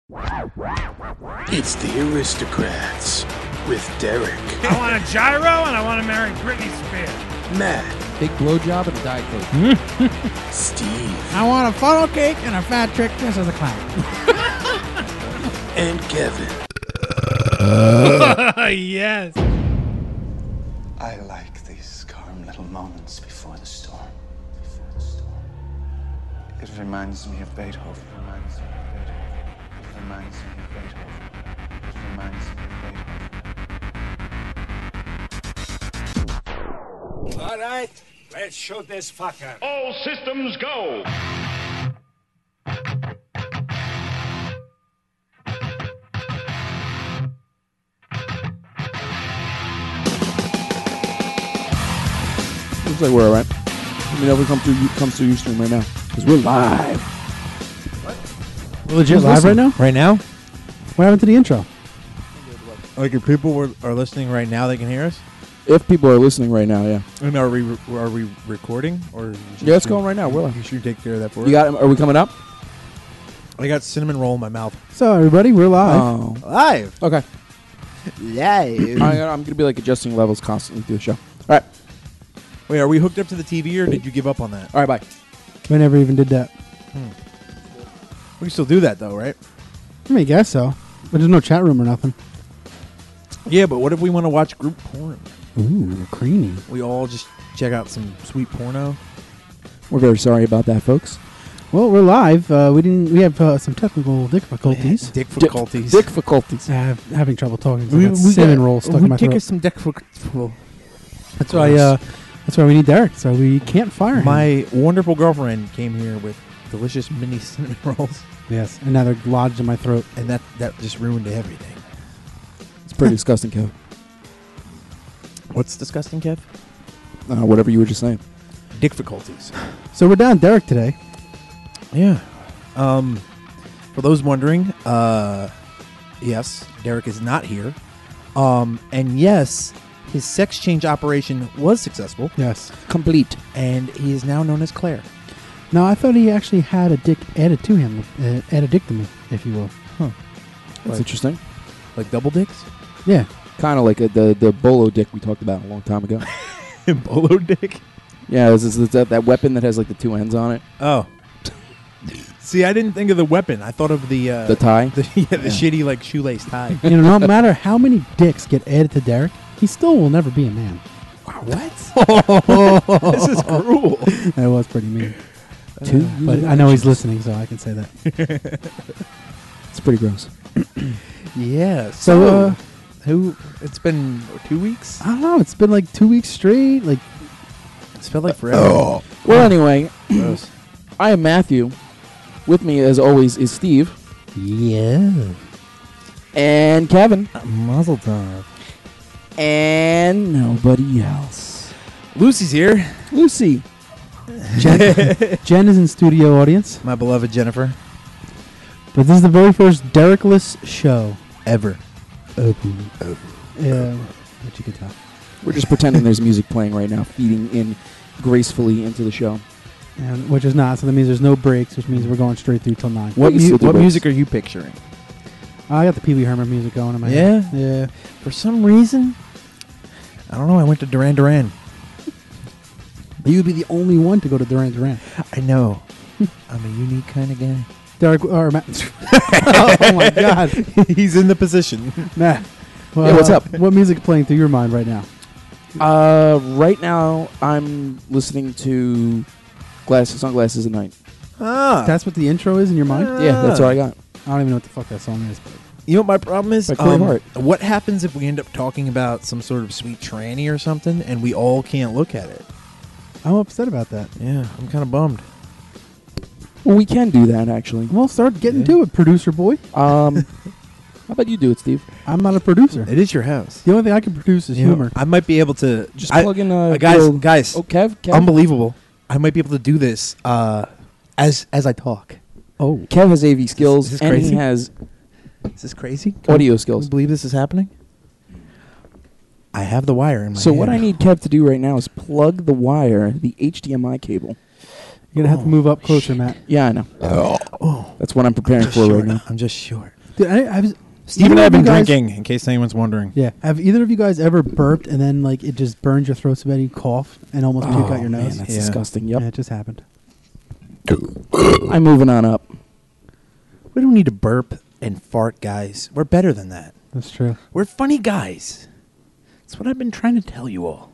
It's the Aristocrats with Derek, I want a gyro and I want to marry Britney Spears. Matt, Big blowjob and a Diet Coke. Steve, I want a funnel cake and a fat chick dressed as a clown. and Kevin. Yes. I like these calm little moments before the storm. It reminds me of Beethoven. It reminds me of Beethoven. It reminds me of Beethoven. All right, let's shoot this fucker. All systems go. Looks like we're all right. Let me know if it comes through Ustream right now. Because we're live. We're legit live right now? Right now? What happened to the intro? Like if people are listening right now, they can hear us? If people are listening right now, yeah. And are we recording? Or Yeah, it's going right now. We're live. You should take care of that for You us. got? Are we coming up? I got cinnamon roll in my mouth. So, everybody, we're live. Oh. Live. Okay. Live. I'm going to be like adjusting levels constantly through the show. All right. Wait, are we hooked up to the TV or did you give up on that? All right, bye. We never even did that. We can still do that though, right? I guess so. But there's no chat room or nothing. Yeah, but what if we want to watch group porn? Ooh, creamy. We all just check out some sweet porno. We're very sorry about that, folks. Well, we're live. We have some technical difficulties. Difficulties. Difficulties. Having trouble talking. So I got cinnamon roll stuck in my throat. some difficulties. That's why we need Derek. So we can't fire him. My wonderful girlfriend came here with delicious mini cinnamon rolls, Yes, and now they're lodged in my throat. and that just ruined everything. It's pretty disgusting, Kev. What's disgusting, Kev? Whatever you were just saying. Difficulties. So we're down Derek today. Yeah. For those wondering, yes, Derek is not here. And yes, his sex change operation was successful, Yes. Complete. and he is now known as Claire. No, I thought he actually had a dick added to him. Addictomy, if you will. That's Like- interesting. Like double dicks? Yeah. Kind of like the bolo dick we talked about a long time ago. Bolo dick? Yeah, it's that weapon that has like the two ends on it. Oh. See, I didn't think of the weapon. I thought of the tie? the shitty like shoelace tie. You know, no matter how many dicks get added to Derek, he still will never be a man. What? This is cruel. That was pretty mean. But I know he's listening, so I can say that. It's pretty gross. Yeah. So, who? It's been 2 weeks. I don't know. It's been like 2 weeks straight. Like, It's felt like forever. Well, anyway, Gross. I am Matthew. With me, as always, is Steve yeah. and Kevin Muzzle time. and nobody else. Lucy's here. Lucy. Jen is in studio audience, My beloved Jennifer. but this is the very first Derekless show. Ever. Yeah, which you could tell. We're just pretending there's music playing right now, feeding in gracefully into the show. And, which is not, so that means there's no breaks, which means we're going straight through till 9. What music are you picturing? I got the Pee Wee Herman music going in my head. Yeah. For some reason, I don't know. I went to Duran Duran. You would be the only one to go to Duran Duran. I know. I'm a unique kind of guy. Derek, or Matt. Oh my God, He's in the position. Matt. Yeah, what's up? What music playing through your mind right now? Right now, I'm listening to Sunglasses at Night. Ah. That's what the intro is in your mind. Yeah, that's all I got. I don't even know what the fuck that song is. But You know what my problem is? By Corey Hart. What happens if we end up talking about some sort of sweet tranny or something and we all can't look at it? I'm upset about that. Yeah, I'm kind of bummed. Well, we can do that, actually. Well, start getting to it, producer boy. How about you do it, Steve? I'm not a producer. It is your house. The only thing I can produce is You know, humor. I might be able to Just plug in a guys. little- Guys, Oh, Kev? unbelievable! I might be able to do this as I talk. Oh, Kev has AV skills, Is this and crazy? he has Is this crazy? audio Can skills. you believe this is happening? I have the wire in my So hand. what I need Kev to do right now is plug the wire, the HDMI cable, You're gonna have to move up closer, Matt. Yeah, I know. That's what I'm preparing for right now. I'm just short. Dude, Steve and I have been guys- drinking, in case anyone's wondering. Yeah. Have either of you guys ever burped and then like it just burns your throat so bad you cough and almost puke out your man, nose? that's Yeah. disgusting. Yeah, Yep. it just happened. I'm moving on up. We don't need to burp and fart, guys. We're better than that. That's true. We're funny guys. That's what I've been trying to tell you all.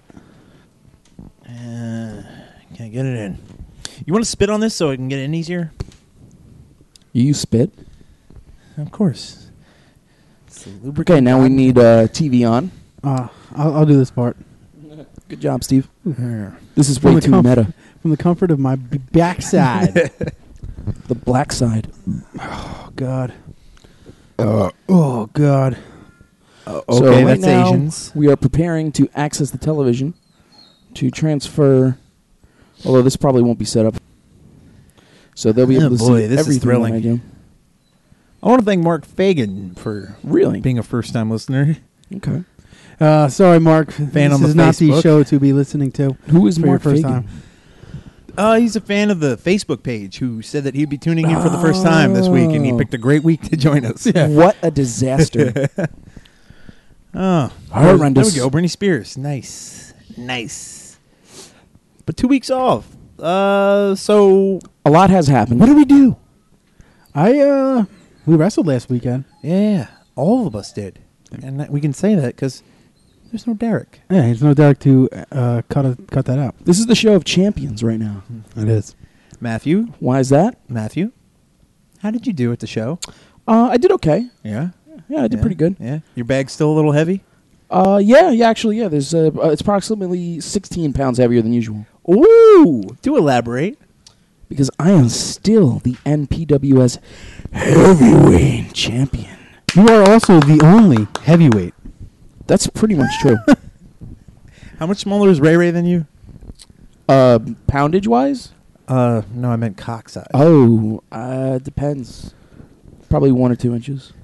Can't get it in. You want to spit on this so I can get it in easier? You spit. Of course. It's a Okay, lubricant now we button. need TV on. I'll do this part. Good job, Steve. Here. This is From way the too meta. From the comfort of my backside. The black side. Oh God. Oh God. So Okay, right that's now, Asians. We are preparing to access the television to transfer. Although this probably won't be set up, so they'll be Oh, able to boy, see this is everything thrilling. that I do. I want to thank Mark Fagan for Really? being a first-time listener. Okay. Sorry, Mark. This on the is not the Facebook. show to be listening to. Who is for your Mark first Fagan? time. He's a fan of the Facebook page who said that he'd be tuning in for the first time this week, and he picked a great week to join us. What a disaster! Oh, Horrendous. There we go. Britney Spears. Nice. But 2 weeks off. So A lot has happened. what do we do? We wrestled last weekend. Yeah, all of us did, and we can say that because there's no Derek. Yeah, there's no doubt to cut that out. This is the show of champions right now. It is. Matthew, Why is that? how did you do at the show? I did okay. Yeah, Yeah, I did pretty good. Yeah, your bag's still a little heavy. Actually, yeah. There's it's approximately 16 pounds heavier than usual Ooh, do elaborate. because I am still the NPWS heavyweight champion. You are also the only heavyweight. That's pretty much true. How much smaller is Ray Ray than you? Poundage wise? No, I meant cock size. Oh, depends. Probably 1 or 2 inches.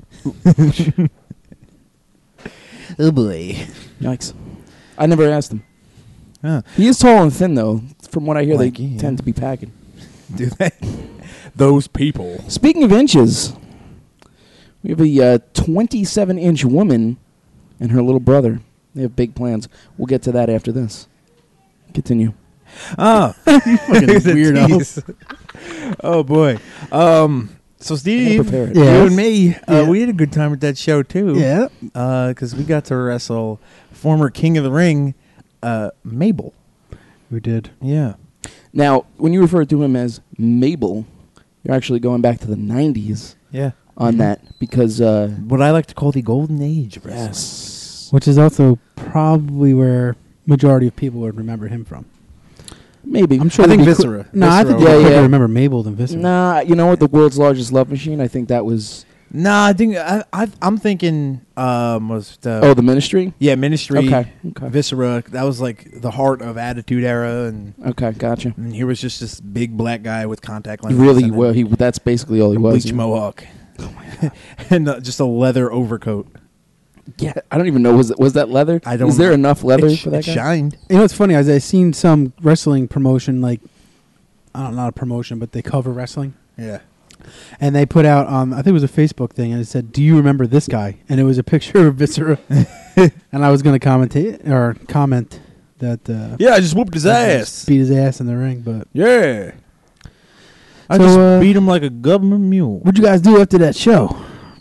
Oh boy. Yikes! I never asked him. Huh. He is tall and thin, though. From what I hear, Like they you. tend to be packing. Do they? Those people. Speaking of inches, we have a 27-inch woman and her little brother. They have big plans. We'll get to that after this. Continue. Oh, weirdo. Oh boy. So Steve, prepare it. you Yes. and me, Yeah. we had a good time at that show too. Yeah. Because we got to wrestle former King of the Ring, Mabel. We did. Yeah. Now, when you refer to him as Mabel, you're actually going back to the 90s Yeah. on that because, What I like to call the golden age of wrestling. yes. Which is also probably where majority of people would remember him from. Maybe. I'm sure. I think it'd be Viscera. No, I think Viscera. Yeah, people yeah. remember Mabel than Viscera. Nah, you know what? The world's largest love machine. I think that was. Nah, I think I'm thinking was the Oh, the Ministry. yeah Ministry. Okay. Viscera. That was like the heart of Attitude Era, and Okay, gotcha. he was just this big black guy with contact lenses. Really? and Well, that's basically all he a was. bleach mohawk. Oh my god! And just a leather overcoat. Yeah, I don't even know. Was that leather? I don't Is there know. enough leather It, for that it guy? shined. You know what's funny? I seen some wrestling promotion, like, I don't know, not a promotion, but they cover wrestling. Yeah. And they put out, I think it was a Facebook thing, and it said, "Do you remember this guy?" And it was a picture of Viscera. And I was going to comment that. Yeah, I just whooped his I just beat his ass in the ring. But Yeah. I So, just beat him like a government mule. what'd you guys do after that show?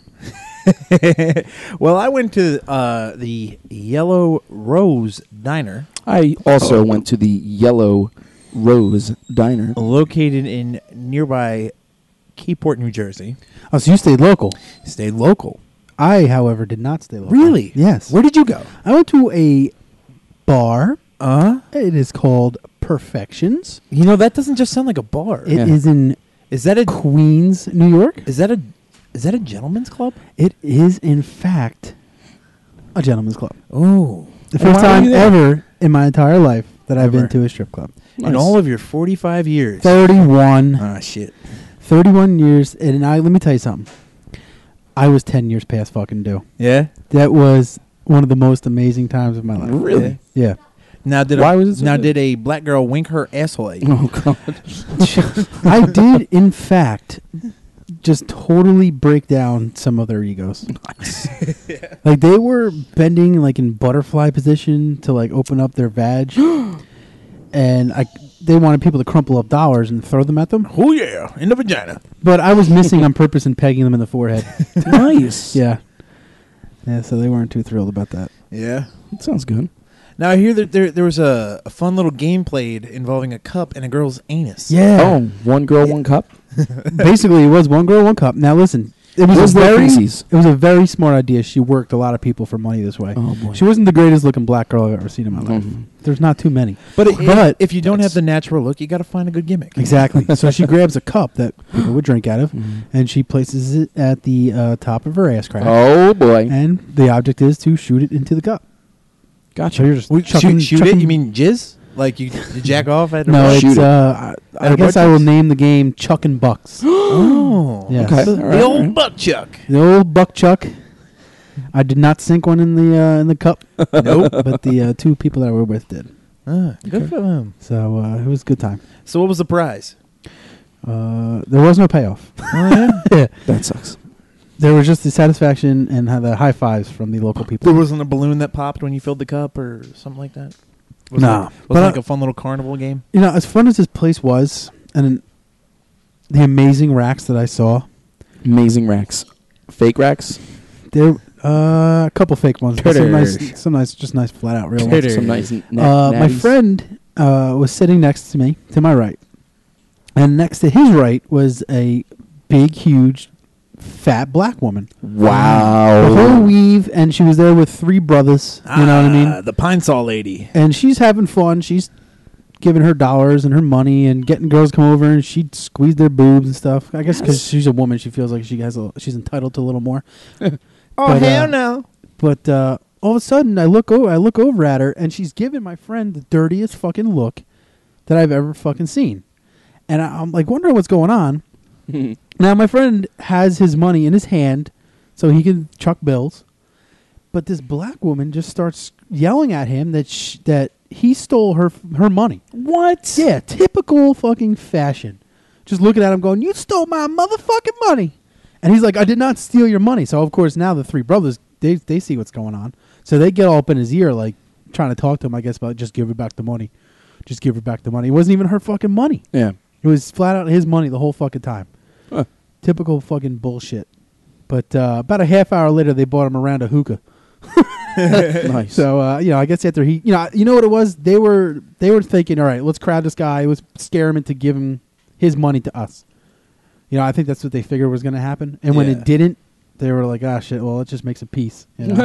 Well, I went to the Yellow Rose Diner, I also went to the Yellow Rose Diner. located in nearby Keyport, New Jersey. Oh, so you stayed local. Stayed local. I, however, did not stay local. Really? Yes. Where did you go? I went to a bar. Uh-huh. It is called Perfections. You know, that doesn't just sound like a bar. It is Yeah. in Is that a Queens, New York. is that a gentleman's club? It is, in fact, a gentleman's club. Oh. The And first why were time you there? ever in my entire life that I've Ever. been to a strip club. In all of your 45 years. 31. Ah, shit. 31 years. And let me tell you something. I was 10 years past fucking due. Yeah? That was one of the most amazing times of my life. Really? Yeah. Now did Why was it so good? did a black girl wink her asshole at you? Oh God. I did, in fact, just totally break down some of their egos. Like they were bending like in butterfly position to like open up their vag, and they wanted people to crumple up dollars and throw them at them. Oh yeah, in the vagina. But I was missing on purpose and pegging them in the forehead. Nice. Yeah. Yeah, so they weren't too thrilled about that. Yeah. That sounds good. Now I hear that there was a fun little game played involving a cup and a girl's anus. Yeah. Oh, one girl, one cup. Basically, it was one girl, one cup. Now listen, it Was was there a feces? very smart idea. She worked a lot of people for money this way. Oh boy. She wasn't the greatest looking black girl I've ever seen in my life. Mhm. There's not too many. But if you don't That's- have the natural look, you got to find a good gimmick. Exactly. So she grabs a cup that people would drink out of, Mhm. and she places it at the top of her ass crack. Oh boy. And the object is to shoot it into the cup. So Gotcha. you're just Wait, chucking- shoot it? chucking- You mean jizz? Like you jack off at? No, Shoot it's it. I At a guess butt I will chucks? name the game Chuckin' Bucks. Oh, Yeah. Okay. So All the right, old all right. buck chuck. the old buck chuck. I did not sink one in the cup. Nope. But the two people that I were with did. Good for them. So it was a good time. So what was the prize? There was no payoff. Oh, Yeah. That sucks. There was just the satisfaction and the high fives from the local people. There wasn't a balloon that popped when you filled the cup or something like that. Was Nah. it But like a fun little carnival game? You know, as fun as this place was, and the amazing racks that I saw, Amazing racks. Fake racks. there a couple fake ones, but Critters. some nice, just nice flat out real ones. Some nice My natties. friend was sitting next to me, to my right, and next to his right was a big, huge, fat black woman. Wow. The whole weave, and she was there with three brothers. You know what I mean? The Pine Saw lady. And she's having fun. She's giving her dollars and her money and getting girls to come over, and she'd squeeze their boobs and stuff. I guess because she's a woman, she feels like she's entitled to a little more. Oh, But, hell no. But all of a sudden, I look over at her, and she's giving my friend the dirtiest fucking look that I've ever fucking seen. And I'm like wondering what's going on. Now my friend has his money in his hand, so he can chuck bills. But this black woman just starts yelling at him that he stole her money. What? Yeah, typical fucking fashion. Just looking at him, going, "You stole my motherfucking money," and he's like, "I did not steal your money." So of course now the three brothers they see what's going on, so they get all up in his ear, like trying to talk to him, I guess, about just give her back the money, just give her back the money. It wasn't even her fucking money. Yeah. It was flat out his money the whole fucking time. Huh. Typical fucking bullshit. But about a half hour later, they bought him around a hookah. Nice. So I guess after he, you know what it was? They were thinking, all right, let's crowd this guy. Let's scare him into giving his money to us. I think that's what they figured was going to happen. And when Yeah. it didn't, they were like, ah, shit. Well, let's just make some peace.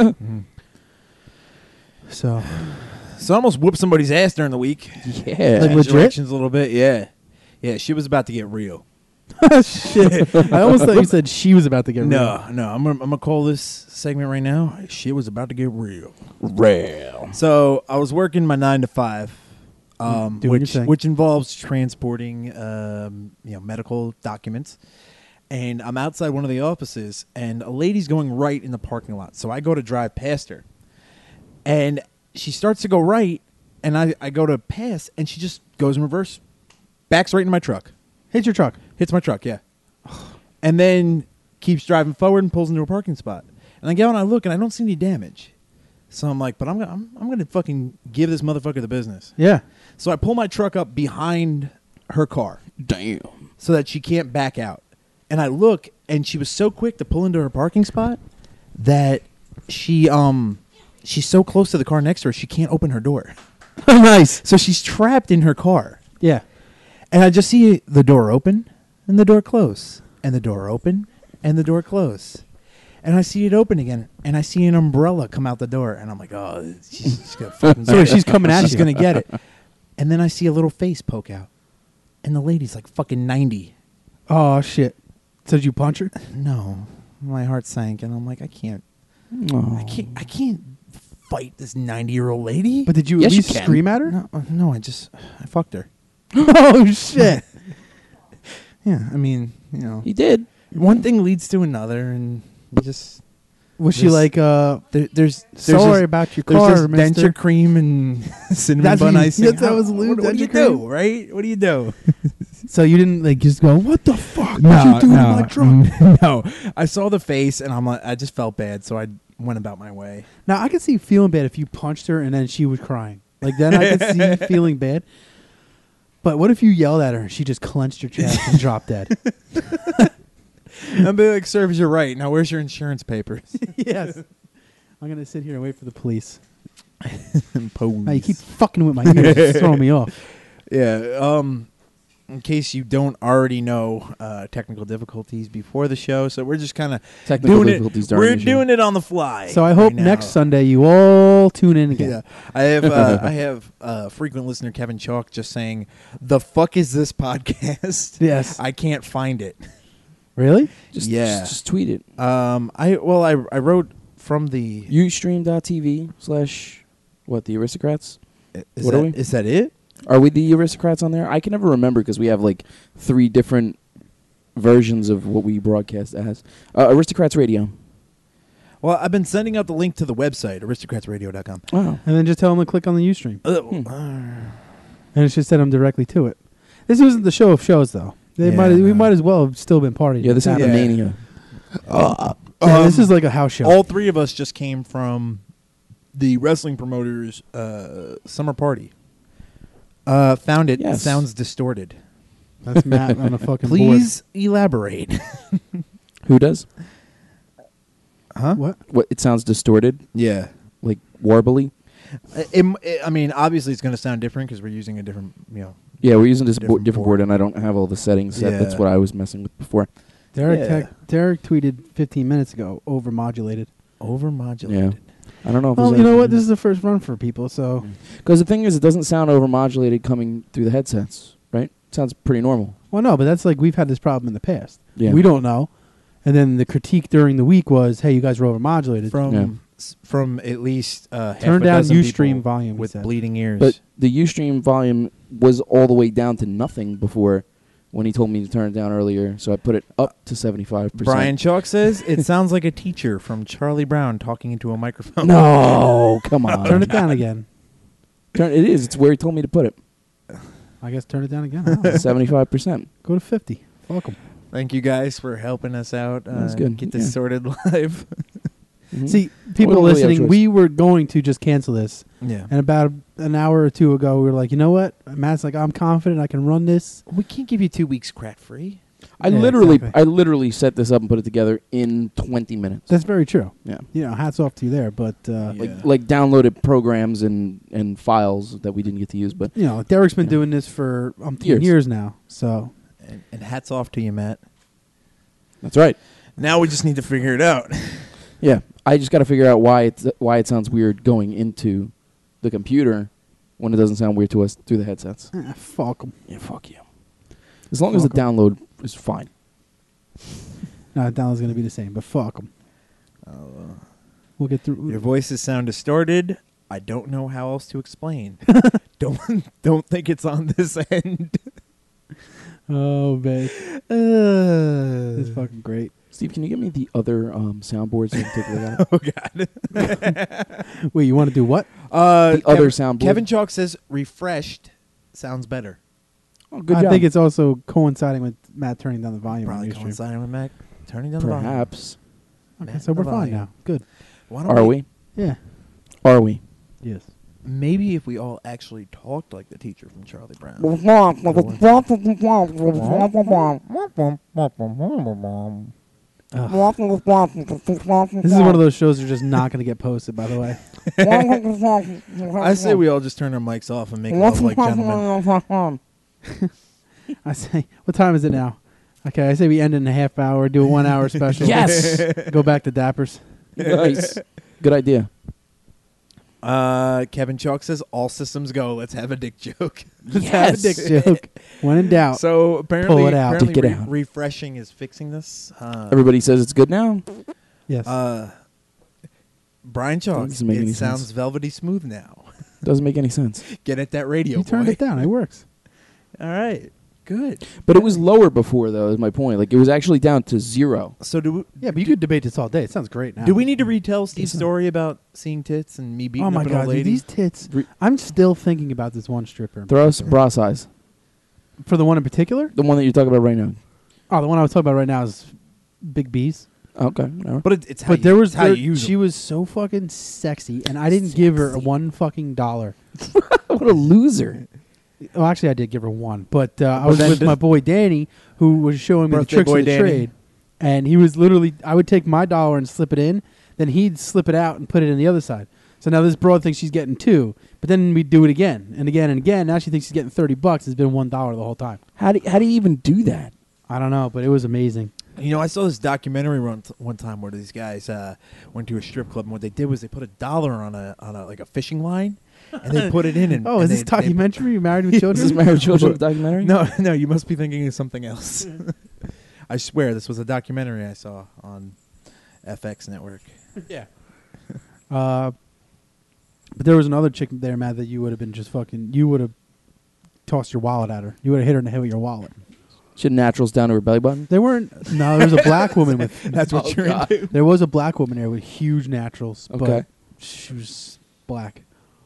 So So I almost whooped somebody's ass during the week. Yeah. Like, Changed legit? directions a little bit. Yeah. Yeah, she was about to get real. shit. I almost thought you said she was about to get real. No. I'm gonna call this segment right now. Shit was about to get real. Rail. So I was working my 9 to 5, Doing your thing. which involves transporting medical documents. And I'm outside one of the offices, and a lady's going right in the parking lot. So I go to drive past her, and she starts to go right, and I go to pass, and she just goes in reverse, backs right into my truck. Hit your truck. Hits my truck, yeah. And then keeps driving forward and pulls into a parking spot. And I go and I look and I don't see any damage. So I'm like, but I'm gonna fucking give this motherfucker the business. Yeah. So I pull my truck up behind her car Damn. so that she can't back out. And I look, and she was so quick to pull into her parking spot that she's so close to the car next to her she can't open her door. Nice. So she's trapped in her car. Yeah. And I just see the door open and the door close and the door open and the door close. And I see it open again and I see an umbrella come out the door and I'm like, oh, she's going to fucking So she's coming at She's you. going to get it. And then I see a little face poke out. And the lady's like fucking 90. Oh shit. So did you punch her? No. My heart sank and I'm like, I can't fight this 90-year-old lady. But did you Yes, at you least can. scream at her? No, I fucked her. Oh shit. Yeah, I mean, He did. one thing leads to another, and you just Was she like, There's sorry about your there's car, this mister? denture cream and cinnamon That's bun what you- icing. that was lube, what do you denture do, cream? right? What do you do? So you didn't like just go, what the fuck? What you doing in my truck? No, I saw the face and I'm like, I just felt bad, so I went about my way. Now I could see feeling bad if you punched her and then she was crying. Like then I could see feeling bad. But what if you yelled at her and she just clenched her chest and dropped dead? I'd be like, "Sir, you're right. Now, where's your insurance papers?" Yes. I'm gonna sit here and wait for the police. Pose. Now you keep fucking with my ears, it's throwing me off. Yeah. In case you don't already know, technical difficulties before the show, so we're just kind of Technical doing difficulties it. during We're the show. doing it on the fly. So I hope right now. next Sunday you all tune in again. Yeah, I have frequent listener Kevin Chalk just saying, "The fuck is this podcast?" Yes. I can't find it. Really? Just tweet it. I wrote from the Ustream.tv/ what, the Aristocrats? is What that, are we? Is that it? Are we the Aristocrats on there? I can never remember because we have like 3 different versions of what we broadcast as. Aristocrats Radio. Well, I've been sending out the link to the website aristocratsradio.com. Wow. And then just tell them to click on the Ustream. Hmm. And it should send them directly to it. This wasn't the show of shows, though. We might as well have still been partying. Yeah, this is the Yeah. Mania. This is like a house show. All 3 of us just came from the wrestling promoters' summer party. Found it. Yes. Sounds distorted. That's Matt on a fucking Please elaborate. Who does? Huh? board. What? What? It sounds distorted, Yeah. like warbly. I mean, obviously, it's going to sound different because we're using a different, Yeah, we're using this Different different board, and I don't have all the settings set. That's Yeah. what I was messing with before. Yeah. Derek tweeted 15 minutes ago, overmodulated. overmodulated. I don't know if Well, you know what? This is the first run for people, so... because the thing is, it doesn't sound overmodulated coming through the headsets, right? It sounds pretty normal. Well, no, but that's like we've had this problem in the past. Yeah. We don't know. And then the critique during the week was, hey, you guys were overmodulated. From at least half Turn a down dozen Ustream people volume, he with said. bleeding ears. But the Ustream volume was all the way down to nothing before when he told me to turn it down earlier, so I put it up to 75%. Brian Chalk says it sounds like a teacher from Charlie Brown talking into a microphone. No, come on. Turn it down again. It is. It's where he told me to put it. I guess turn it down again. I don't know. 75%. Go to 50. Fuck 'em. Thank you guys for helping us out. That's good. Get this Yeah. sorted live. Mhm. See, people We don't really have listening, choice. we were going to just cancel this. Yeah. And about an hour or two ago, we were like, you know what? Matt's like, I'm confident I can run this. We can't give you 2 weeks crack free. I Yeah, literally exactly. set this up and put it together in 20 minutes. That's very true. Yeah. You know, hats off to you there. But, Like downloaded programs and files that we didn't get to use, but you know, Derek's been Yeah. doing this for Years. years now. So, And hats off to you, Matt. that's right. Now we just need to figure it out. Yeah, I just got to figure out why it sounds weird going into the computer when it doesn't sound weird to us through the headsets. fuck 'em. Yeah, fuck you. As long as the Fuck 'em. download is fine. No, Donald's going to be the same, but fuck 'em. We'll get through. Your voices sound distorted. I don't know how else to explain. don't think it's on this end. Oh, man. It's fucking great. Steve, can you get me the other soundboards so I can take a look at it? Oh God. Wait, you want to do what? The other soundboard. Kevin Chalk says refreshed sounds better. Oh, good I job. think it's also coinciding with Matt turning down the volume. Probably on Ustream. coinciding with Mac turning down the volume. Perhaps. Okay, Matt so and we're the fine volume. now. Good. Why don't Are we? Yeah. Are we? Yes. Maybe if we all actually talked like the teacher from Charlie Brown. This is one of those shows that are just not going to get posted, by the way. I say we all just turn our mics off and make love like gentlemen. I say, what time is it now? Okay, I say we end in a half hour, do a 1 hour special. Yes. Go back to Dappers. Nice. Good idea. Kevin Chalk says all systems go. Let's have a dick joke. Let's have a dick joke. When in doubt. So apparently, Pull it out. apparently Dick it out. refreshing is fixing this. Everybody says it's good now. Yes. Brian Chalk, Doesn't make it any sounds sense. velvety smooth now. Doesn't make any sense. Get at that radio, you turned boy. it down. It works. All right. Good. But it was lower before, though. Is my point. Like it was actually down to 0. So Yeah, but you could debate this all day. It sounds great now. do we need to retell Steve's story about seeing tits and me beating Oh my up an god, old dude, lady? these tits! I'm still thinking about this one stripper. in Throw us particular. bra size. For the one in particular? The one that you're talking about right now. Oh, the one I was talking about right now is Big B's. Okay. Whatever. But it's how But you, there was it's how you use she them. was so fucking sexy, and I didn't give her one fucking dollar. What a loser. Well, actually, I did give her one, but I was then with this- my boy Danny, who was showing me the Birthday tricks boy of the Danny. trade, and he was literally. I would take my dollar and slip it in, then he'd slip it out and put it in the other side. So now this broad thinks she's getting 2, but then we do it again and again and again. Now she thinks she's getting $30. It's been $1 the whole time. How do you even do that? I don't know, but it was amazing. You know, I saw this documentary one time where these guys went to a strip club, and what they did was they put $1 on a like a fishing line, and they put it in. And Oh, and is this they- documentary? Married with Is Children? this Married Children documentary? No, no, you must be thinking of something else. I swear, this was a documentary I saw on FX Network. Yeah. But there was another chick there, Matt, that you would have been just fucking. You would have tossed your wallet at her. You would have hit her in the head with your wallet. She had naturals down to her belly button. There weren't. No, there was a black woman with. That's what you're into. There was a black woman there with huge naturals. Okay. But she was black.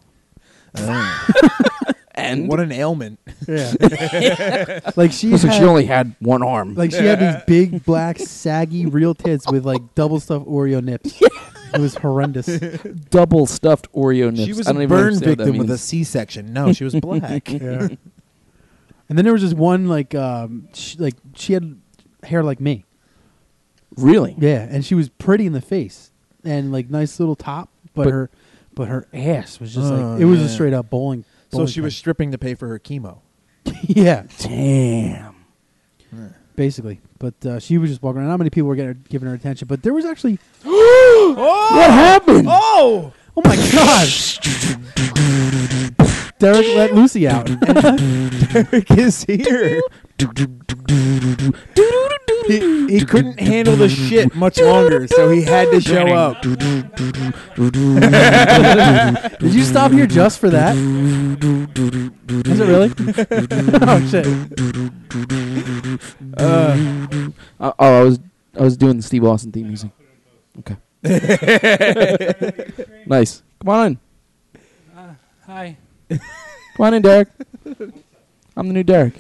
And What an ailment! Yeah. Like she. looks like she had- only had one arm. Like she had these big black saggy real tits with like double stuffed Oreo nips. It was horrendous. double stuffed Oreo nips. She was I a don't even burn understand what that victim with a means. C-section. No, she was black. Yeah. And then there was this one like she had hair like me. Really? Yeah, and she was pretty in the face and like nice little top, but her ass was just Oh, like it was a yeah. straight up bowling. So she was stripping to pay for her chemo. yeah, Damn. basically. But she was just walking around. Not many people were giving her attention, but there was actually. What happened? Oh! Oh my god! Derek let Lucy out. Derek is here. He couldn't handle the shit much longer, so he had to show up. Did you stop here just for that? Is it really? Oh shit! I was doing the Steve Austin theme music. Okay. Nice. Come on in. Hi. Come on in, Derek. I'm the new Derek.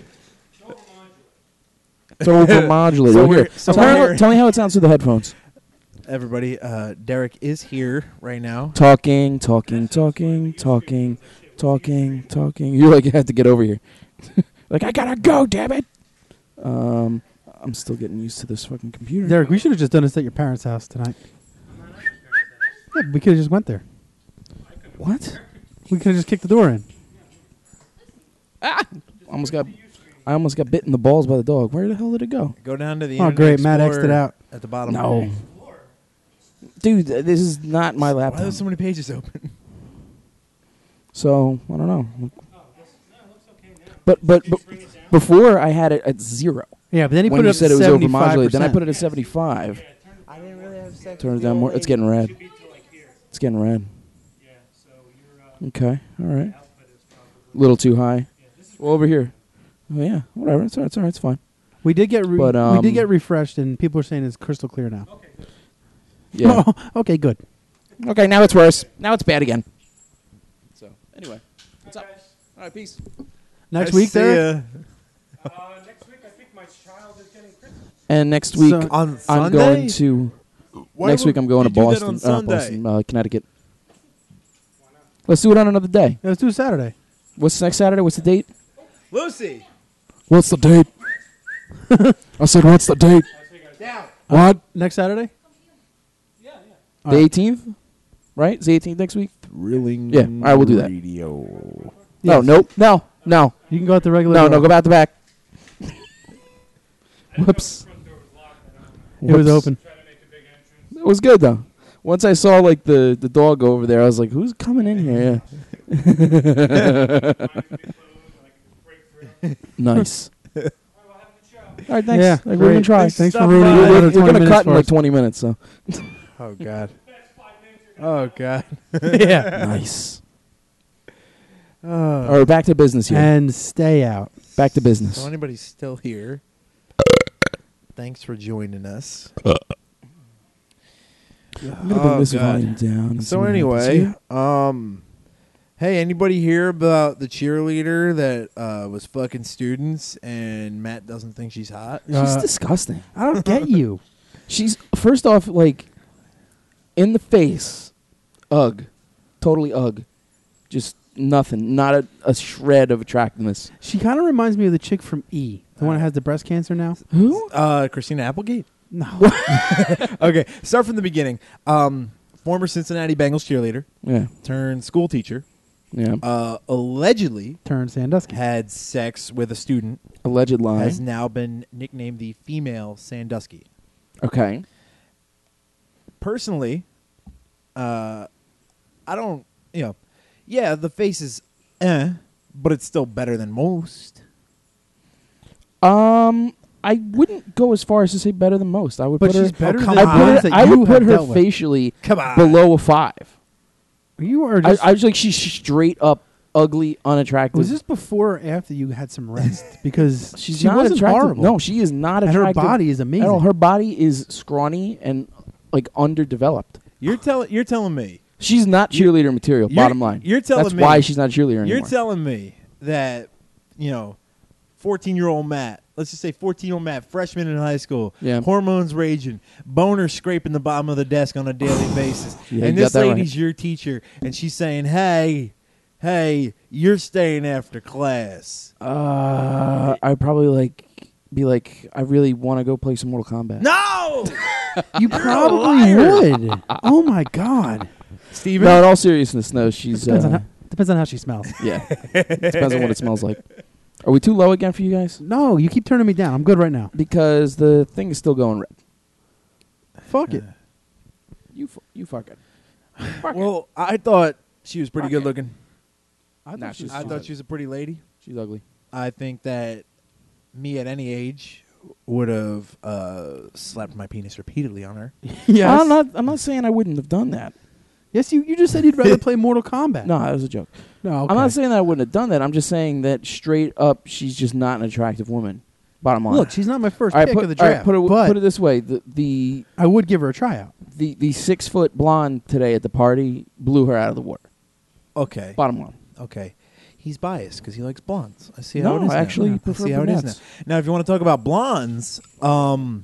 It's overmodulated. So Here. we're- so we're- Tell me how it sounds through the headphones. Everybody, Derek is here right now. Talking. You're like, you have to get over here. Like, I gotta go, damn it. I'm still getting used to this fucking computer. Derek, we should have just done this at your parents' house tonight. Yeah, we could have just went there. What? We could have just kicked the door in. I almost got bit in the balls by the dog. Where the hell did it go? Go down to the Oh, Internet great. Matt X'd it Explorer out. at the bottom. No. Dude, this is not my Why are laptop. there so many pages open? So, I don't know. But before I had it at 0. Yeah, but then he When put you it up said to it was 75%. overmodulated, then I put it at 75. I didn't really have sex. Turn it down more. It's getting red. It's getting red. Okay, all right. A little too high. Well, over here. Oh yeah, whatever. It's all right. It's fine. We did get But, we did get refreshed, and people are saying it's crystal clear now. Yeah. Okay, good. Okay, now it's worse. Now it's bad again. So anyway, what's up? All right, peace. Next week, there. Next week, I think my child is getting Christmas. And next week So- On I'm Sunday? going to. Why Next would week I'm going to we do that Boston. on Not Sunday? Boston, Connecticut. Let's do it on another day. Yeah, let's do Saturday. What's next Saturday? What's the date? Lucy. What's the date? I said, what's the date? What? Next Saturday? The 18th? Right? It's the 18th next week? Thrilling. Yeah, all right, we'll do that. Radio. No, Yes. nope. No. You can go at the regular. No, door. go back to back. Whoops. It was Whoops. open. It was good, though. Once I saw, like, the dog over there, I was like, who's coming in here? Yeah. Nice. All right, thanks. Yeah, Like, we're great. going to try. Thanks for Stop ruining by. another We're 20 going to minutes cut in for like us. 20 minutes, so. Oh God. Oh God. Yeah. Nice. All right, back to business here. And stay out. Back to business. So anybody's still here, thanks for joining us. I'm gonna bring this volume down. and see So what happens anyway, here. hey, anybody hear about the cheerleader that was fucking students and Matt doesn't think she's hot? She's disgusting. I don't get you. She's first off like in the face, ugh, totally ugh, just nothing, not a shred of attractiveness. She kind of reminds me of the chick from E, the one that has the breast cancer now. Who? Christina Applegate. No. Okay, start from the beginning. Former Cincinnati Bengals cheerleader Yeah, turned school teacher. yeah. Allegedly Turn Sandusky. had sex with a student. Alleged lie. Has now been nicknamed the female Sandusky. Okay. Personally, I don't, yeah, the face is but it's still better than most. I wouldn't go as far as to say better than most. I would But put her. she's better come than on. ones that I you would put have her dealt with. facially Come on. below a 5. You are just. I was like, she's straight up ugly, unattractive. was this before or after you had some rest? Because She's she not wasn't attractive. horrible. No, she is not And attractive. her body is at amazing. all. Her body is scrawny and like underdeveloped. You're telling me. She's not cheerleader material. You're- Bottom line. you're telling That's me- why she's not a cheerleader anymore. You're telling me that 14-year-old Matt, let's just say 14-year-old Matt, freshman in high school, Yeah. hormones raging, boner scraping the bottom of the desk on a daily basis, Yeah, and you this got that lady's your teacher, and she's saying, hey, you're staying after class. I'd probably be like, I really want to go play some Mortal Kombat. No! You probably would. Oh my god. Steven? No, in all seriousness, no. She's Depends on how she smells. yeah. Depends on what it smells like. Are we too low again for you guys? No, you keep turning me down. I'm good right now. Because the thing is still going red. Fuck it. You fuck it. Well, I thought she was pretty Fuck good it. looking. Nah, I thought she was a pretty lady. She's ugly. I think that me at any age would have slapped my penis repeatedly on her. Yes. I'm not saying I wouldn't have done that. Yes, you just said you'd rather play Mortal Kombat. No, that was a joke. No, okay. I'm not saying that I wouldn't have done that. I'm just saying that straight up, she's just not an attractive woman. Bottom line. Look, she's not my first All right, pick put, of the all right, draft. put but it this way: the I would give her a tryout. 6 foot blonde today at the party blew her out of the water. Okay. Bottom line. Okay. He's biased because he likes blondes. I see how No, it is. I now. actually I prefer see how it is now. brunettes. Now, if you want to talk about blondes, probably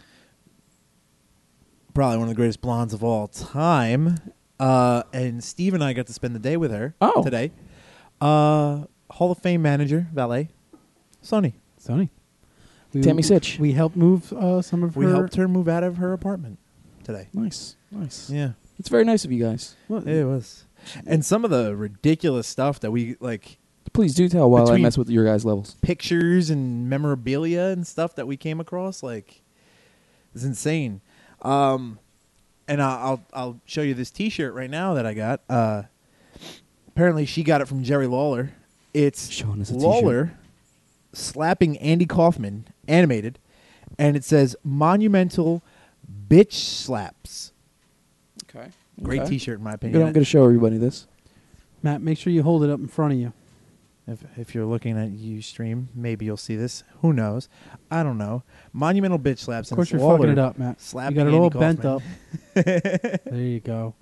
one of the greatest blondes of all time. And Steve and I got to spend the day with her today. Hall of Fame manager, valet, Sonny. Sonny. Tammy Sitch. We helped move some of We her. helped her move out of her apartment today. Nice. Yeah, It's very nice of you guys. Well, it was. And some of the ridiculous stuff that we like, Please do tell while I Between- mess with your guys' levels. pictures and memorabilia and stuff that we came across, like, it's insane. And I'll show you this T-shirt right now that I got. Apparently, she got it from Jerry Lawler. It's Showing us a Lawler slapping Andy Kaufman, animated, and it says "Monumental Bitch Slaps." Okay. Great T-shirt, in my I'm opinion. going to show everybody this. Matt, make sure you hold it up in front of you. If you're looking at Ustream, maybe you'll see this. Who knows? I don't know. Monumental bitch slaps. Of course, and you're it's fucking Lawler it up, Matt. slapping You got it all Andy bent up. Kaufman. There you go.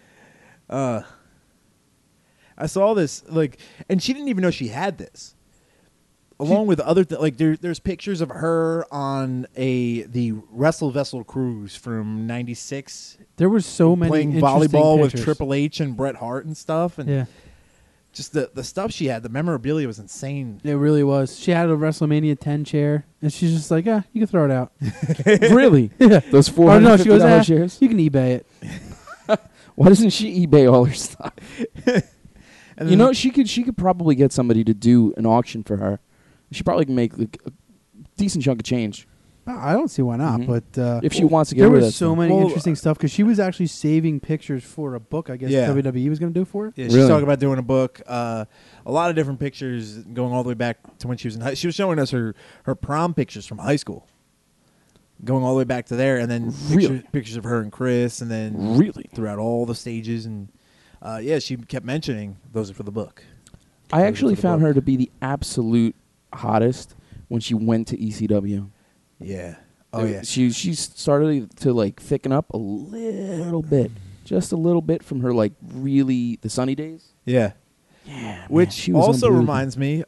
I saw this, and she didn't even know she had this. Along with other there's pictures of her on the Wrestle Vessel cruise from '96, There were so many playing interesting volleyball with pictures. Triple H and Bret Hart and stuff, and Yeah, just the stuff she had, the memorabilia was insane. it really was. She had a WrestleMania 10 chair, and she's just like, you can throw it out. Really? Yeah. Those Oh, no, she goes, $450 shares? you can eBay it. Why doesn't she eBay all her stuff? And You then- know, she could probably get somebody to do an auction for her. She probably can make a decent chunk of change I don't see why not, Mhm. but if she wants to get there rid of was that so stuff. many Well, interesting stuff because she was actually saving pictures for a book. I guess Yeah. WWE was going to do for it. Yeah, she's Really? talking about doing a book. A lot of different pictures going all the way back to when she was in high. She was showing us her prom pictures from high school, going all the way back to there, and then Really? pictures of her and Chris, and then Really? throughout all the stages. And she kept mentioning those are for the book. I Those are actually for the found book. her to be the absolute hottest when she went to ECW. Yeah. Oh yeah. She started to like thicken up a little bit, just a little bit from her like really the sunny days. Yeah. Yeah, Which she was also unbelievable. reminds me,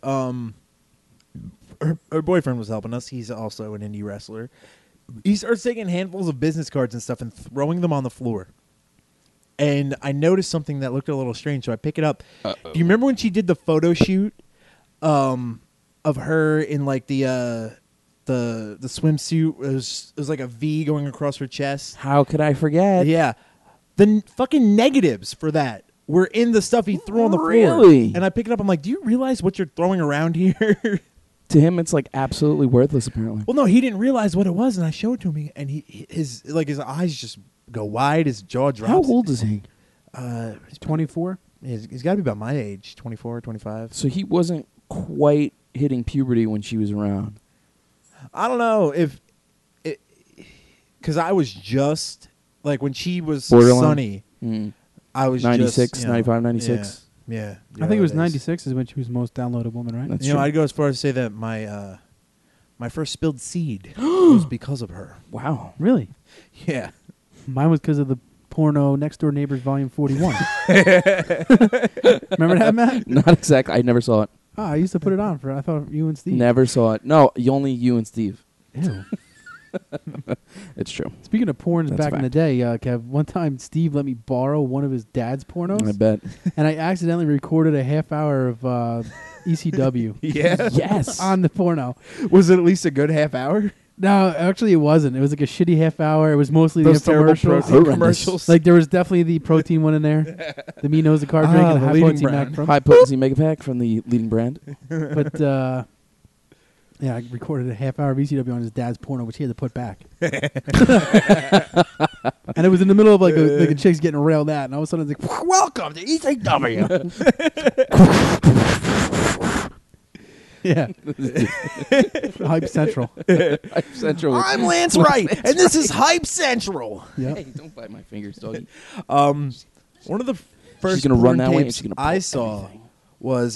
her boyfriend was helping us. He's also an indie wrestler. He starts taking handfuls of business cards and stuff and throwing them on the floor. And I noticed something that looked a little strange, so I pick it up. Do you remember when she did the photo shoot of her in like the swimsuit? It was like a V going across her chest. How could I forget? Yeah. The fucking negatives for that were in the stuff he threw on the floor. Really? And I pick it up. I'm like, do you realize what you're throwing around here? To him, it's like absolutely worthless. Apparently. Well, no, he didn't realize what it was, and I showed it to him, and his eyes just go wide, his jaw drops. How old is he? He's 24. He's got to be about my age, 24, 25. So he wasn't quite hitting puberty when she was around. I don't know if it, because I was just like when she was Borderline? Sunny. Mm. I was 96, just, 95, 96. Yeah. I think it was 96 is when she was most downloaded woman, right? That's You know, true. I'd go as far as to say that my first spilled seed was because of her. Wow. Really? Yeah. Mine was because of the porno Next Door Neighbors Volume 41. Remember that, Matt? Not exactly. I never saw it. Oh, I used to put it on for, I thought, you and Steve. Never saw it. No, only you and Steve. Ew. It's true. Speaking of porns That's back in the fact. day, Kev, one time Steve let me borrow one of his dad's pornos, I bet. and I accidentally recorded a half hour of ECW Yeah. Yes. on the porno. Was it at least a good half hour? No, actually it wasn't. It was like a shitty half hour. It was mostly Those the terrible infomercials. protein Horrendous. commercials. Like there was definitely the protein one in there. The Me Knows the Card Drink and the the High leading Potency brand. Mac from. High potency mega pack from the leading brand. But yeah, I recorded a half hour of ECW on his dad's porno, which he had to put back. And it was in the middle of like a chick's getting railed at, and all of a sudden it's like, "Welcome to ECW." Yeah, Hype Central. Hype Central. I'm Lance Wright, and this is Hype Central. Yeah, Hey, don't bite my fingers, doggy. One of the first gonna porn run that way and tapes she's gonna I pull saw everything. was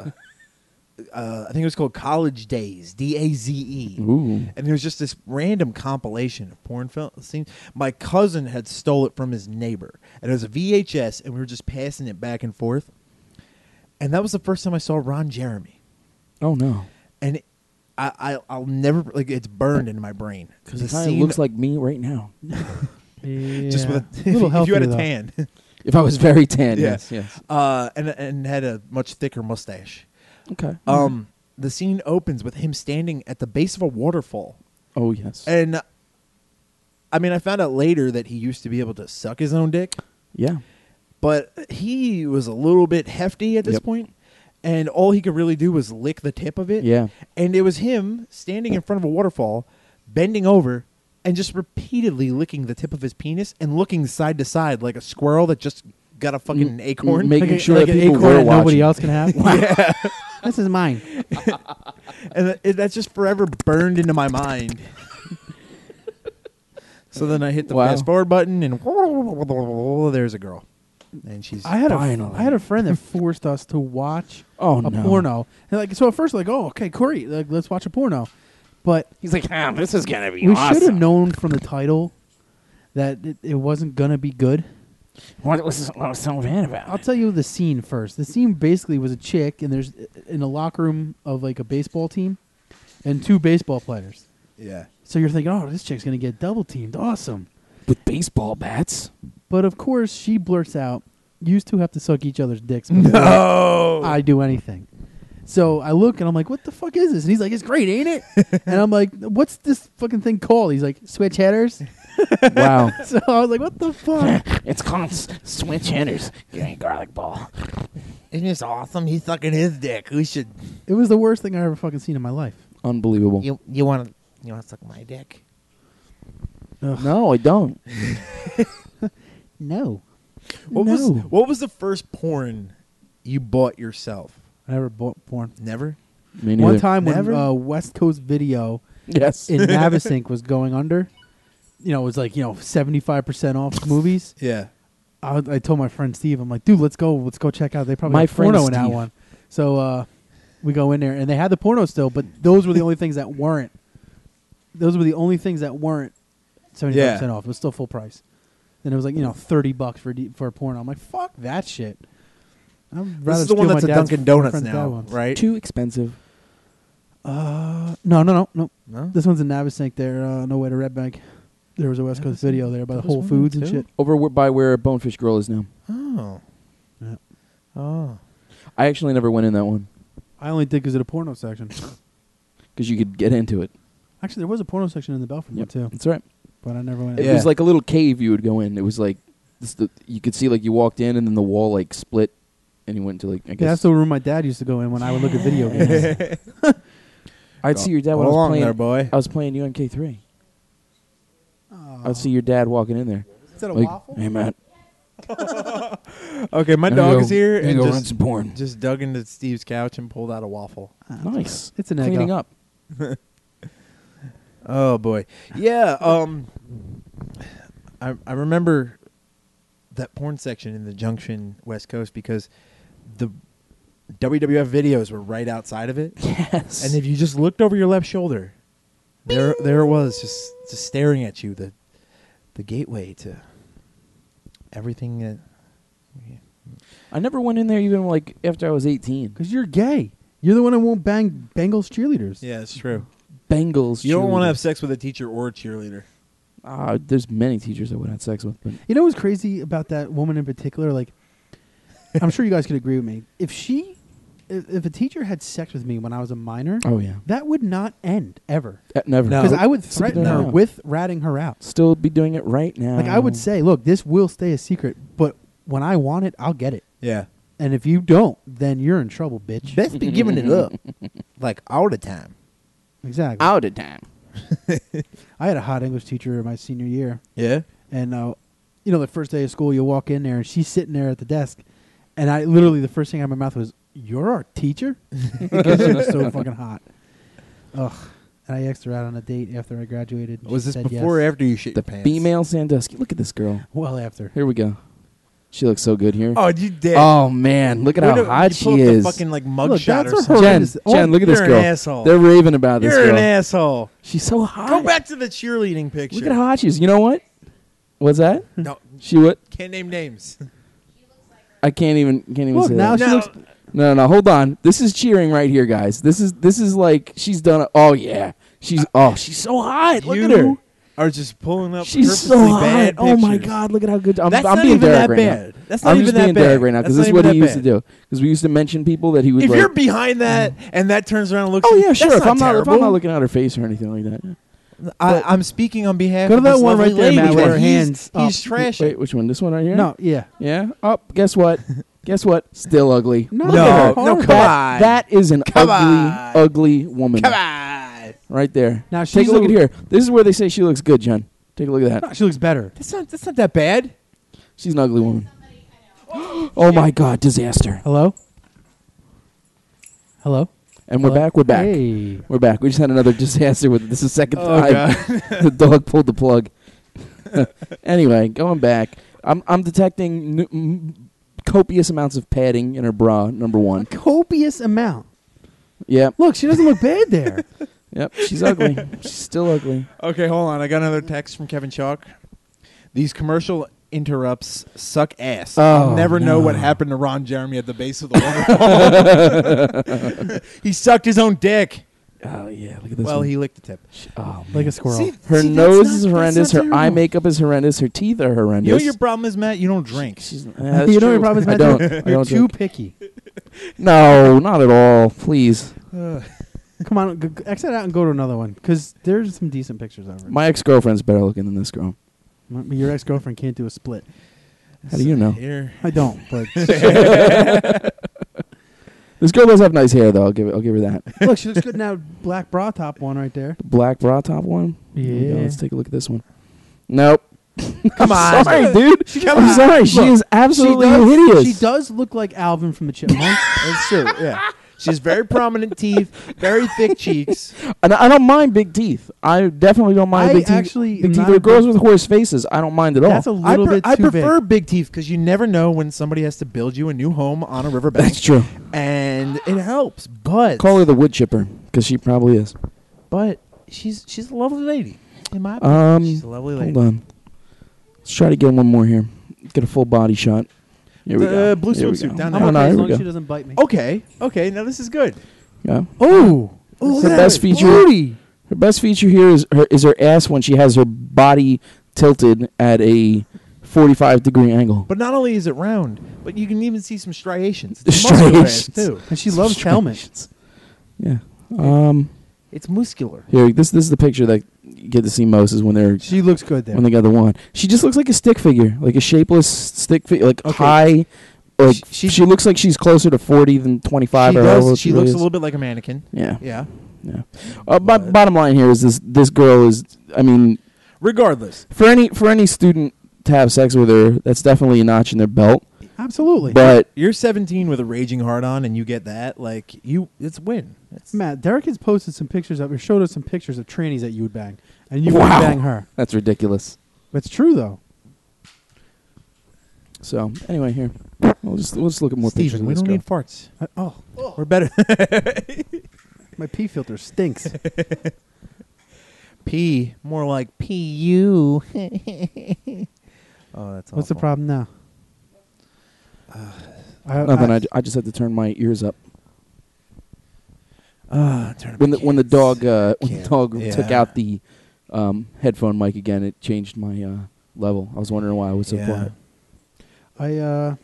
I think it was called College Days, DAZE. Ooh. And there was just this random compilation of porn film scenes. My cousin had stole it from his neighbor, and it was a VHS, and we were just passing it back and forth. And that was the first time I saw Ron Jeremy, Oh no. and I'll never it's burned into my brain Because the it kind of scene- looks like me right now. just with a little if you had healthier, a though. tan, If I was very tan, Yeah. yes. and had a much thicker mustache. Okay. The scene opens with him standing at the base of a waterfall. Oh yes. And I mean, I found out later that he used to be able to suck his own dick, Yeah. but he was a little bit hefty at this Yep. point, and all he could really do was lick the tip of it. Yeah. And it was him standing in front of a waterfall, bending over, and just repeatedly licking the tip of his penis and looking side to side like a squirrel that just got a fucking acorn. Making like sure like that an people acorn were that nobody watching. else can have. Yeah, this is mine. And that's just forever burned into my mind. So then I hit the Wow. fast forward button, and there's a girl, and she's I had Finally. a friend that forced us to watch Oh a no. porno. And like so at first like, oh okay, Corey, like, let's watch a porno. But He's like, this is gonna be we should have awesome. known from the title that it wasn't gonna be good. What was so bad about I'll it? tell you the scene first. The scene basically was a chick, and there's in a locker room of like a baseball team, and two baseball players. yeah. So you're thinking, oh, this chick's gonna get double teamed, awesome. With baseball bats. But of course, she blurts out, "You two have to suck each other's dicks before No. I do anything." So I look and I'm like, "What the fuck is this?" And he's like, "It's great, ain't it?" And I'm like, "What's this fucking thing called?" He's like, "Switch headers." Wow. So I was like, "What the fuck?" It's called switch hitters. Give me a garlic ball. Isn't this awesome? He's sucking his dick. We should. It was the worst thing I ever fucking seen in my life. Unbelievable. You want to suck my dick? No, I don't. No, What no. was the first porn you bought yourself? I never bought porn. Never. Me neither. One time Never? when West Coast Video Yes. in Navasink was going under, it was like 75% off movies. Yeah. I told my friend Steve, I'm like, dude, let's go check out. They probably My have friend porno in that Steve. one. So We go in there, and they had the porno still, but those were the only things that weren't. Those were the only things that weren't 75% off. It was still full price. Then it was like $30 for a porno. I'm like, fuck that shit. This is the one that's a Dunkin' Donuts now, right? Too expensive. No. This one's in Navasink there, no way to Red Bank. There was a West Coast Video there by the Whole Foods and shit. Over by where Bonefish Grill is now. Oh. Yeah. Oh. I actually never went in that one. I only did because of the porno section. Because you could get into it. Actually, there was a porno section in the Belford one, too. That's right. But I never went It in. was like a little cave you would go in. It was like, you could see like you walked in and then the wall like split and you went to like, I guess. Yeah, that's the room my dad used to go in when I would look at video games. I'd see your dad when I Go was along playing. there, boy. I was playing UMK3. I'd see your dad walking in there. Is that a Like, waffle? hey, Matt. Okay, my I'm gonna dog go- is here I'm gonna and go run just some porn. just dug into Steve's couch and pulled out a waffle. Nice. It's an Cleaning Eggo. up. Oh boy, yeah. I remember that porn section in the Junction West Coast because the WWF videos were right outside of it. Yes. And if you just looked over your left shoulder, there it was, just staring at you, the gateway to everything that. I never went in there even like after I was 18. Because you're gay. You're the one who won't bang Bengals cheerleaders. Yeah, it's true. Bengals. You don't want to cheerleader. have sex with a teacher or a cheerleader. There's many teachers I would have sex with, but You know what's crazy about that woman in particular? Like, I'm sure you guys could agree with me. If a teacher had sex with me when I was a minor, oh yeah, that would not end ever. never. No. Because I would Still be threaten doing her it now. with ratting her out. Still be doing it right now. Like, I would say, look, this will stay a secret, but when I want it, I'll get it. Yeah. And if you don't, then you're in trouble, bitch. Best be giving it up. Like all the time. Exactly. out of time. I had a hot English teacher my senior year. Yeah. And, the first day of school, you walk in there, and she's sitting there at the desk. And I literally, the first thing out of my mouth was, "You're our teacher?" Because she was so fucking hot. Ugh. And I asked her out on a date after I graduated. and Was she this said before or yes. after you shit The your pants? female Sandusky. Look at this girl. Well, after. Here we go. She looks so good here. Oh, you did. Oh, man, look at how hot she is. The fucking like Look, mugshot that's or her something. Jen, horrendous. Jen, look at this You're girl. an asshole. They're raving about this You're girl. an asshole. She's so hot. Go back to the cheerleading picture. Look at how hot she is. You know what? What's that? No, She what? can't name names. I can't even Look, say now that. she looks. No, hold on. This is cheering right here, guys. This is like she's done it. Oh yeah. She's so hot. Look at her. Are just pulling up. She's so purposely hot. bad Oh my pictures. god, look at how good. I'm That's not being even Derek that right bad. now. That's not I'm even just that being bad. Derek right now because That's this is not what he even used that to do. Because we used to mention people that he would If like. you're behind that and that turns around and looks, Oh at you, yeah, sure. that's If I'm not terrible. looking at her face or anything like that. I'm speaking on behalf Go to of that this one lovely right there, lady Matt, with where her he's- hands He's up. trash. Wait, which one? This one right here? No, yeah. Yeah. Oh, guess what? Guess what? Still ugly. No, Look at her. no, come That- on. That is an Come ugly, on. ugly woman. Come on. Right there. Now Take she's a look a- at here. This is where they say she looks good, Jen. Take a look at that. No, she looks better. That's not that bad. She's an ugly woman. Oh my god, disaster. Hello? Hello? And we're back. We're back. Hey. We're back. We just had another disaster with this is the second Oh, time the dog pulled the plug. Anyway, going back. I'm detecting copious amounts of padding in her bra, number one. Copious amount. Yep. Look, she doesn't look bad there. Yep. She's ugly. She's still ugly. Okay, hold on. I got another text from Kevin Chalk. These commercial interrupts suck ass. Oh, I'll never know no. what happened to Ron Jeremy at the base of the waterfall. He sucked his own dick. Oh yeah, look at this Well, one. he licked the tip. Oh, man. Like a squirrel. See, Her that's nose not- is that's horrendous. not Her eye terrible. makeup is horrendous. Her teeth are horrendous. You know what your problem is, Matt? You don't drink. She's, You know what your problem is, I Matt? don't. You're I don't too drink. picky. No, not at all. Please. Come on, exit out and go to another one because there's some decent pictures of her. My ex-girlfriend's better looking than this girl. Your ex-girlfriend can't do a split. How do you know? Here. I don't, but This girl does have nice hair, though. I'll give her that. look, she looks good now. Black bra top one right there. The black bra top one. Here we go. Yeah. Let's take a look at this one. Nope. Come on. Sorry, dude. Come I'm on. sorry. She Look, is absolutely hideous. She does look like Alvin from the Chipmunks. That's true. Yeah. She has very prominent teeth, very thick cheeks. And I don't mind big teeth. I definitely don't mind I big teeth. actually Big am teeth. not Or a girls big- with horse faces, I don't mind at all. That's a little bit I too prefer big. big teeth because you never know when somebody has to build you a new home on a riverbank. That's true. And it helps. But Call her the wood chipper because she probably is. But she's a lovely lady. In my opinion, she's a lovely lady. Hold on. Let's try to get one more here. Get a full body shot. Here we go. Blue Here we swimsuit go. down I'm there. No, okay here as we long as go. she doesn't bite me. Okay. Now this is good. Yeah. Oh, Her best feature. Her best feature here is her ass when she has her body tilted at a 45-degree angle. But not only is it round, but you can even see some striations. It's muscular ass, Striations. too. And she loves helmets. Yeah. It's muscular. Here, this is the picture that you get to see most is when they're She looks good there. when they got the wand. She just looks like a stick figure, like a shapeless stick figure, like Okay. high. Like She- she looks like she's closer to 40 than 25. She or however does. She really looks is. a little bit like a mannequin. Yeah. Yeah. Yeah. Bottom line here is this girl is. I mean, Regardless. for any student to have sex with her, that's definitely a notch in their belt. Absolutely. But You're 17 with a raging heart on, and you get that. Like it's a win. It's, Matt, Derek has posted some pictures of, or showed us some pictures of trannies that you would bang, and you would Wow. bang her. that's ridiculous. It's true though. So anyway, here we'll just look at more pictures Steven, of we this don't girl. need farts. Oh, We're better. my pee filter stinks. P, more like P-U. Oh, that's What's the awful. problem now? Nothing. I just had to turn my ears up. Turn up When the kids. dog Can't- took yeah. out the headphone mic again, it changed my level. I was wondering why I was so Yeah. quiet.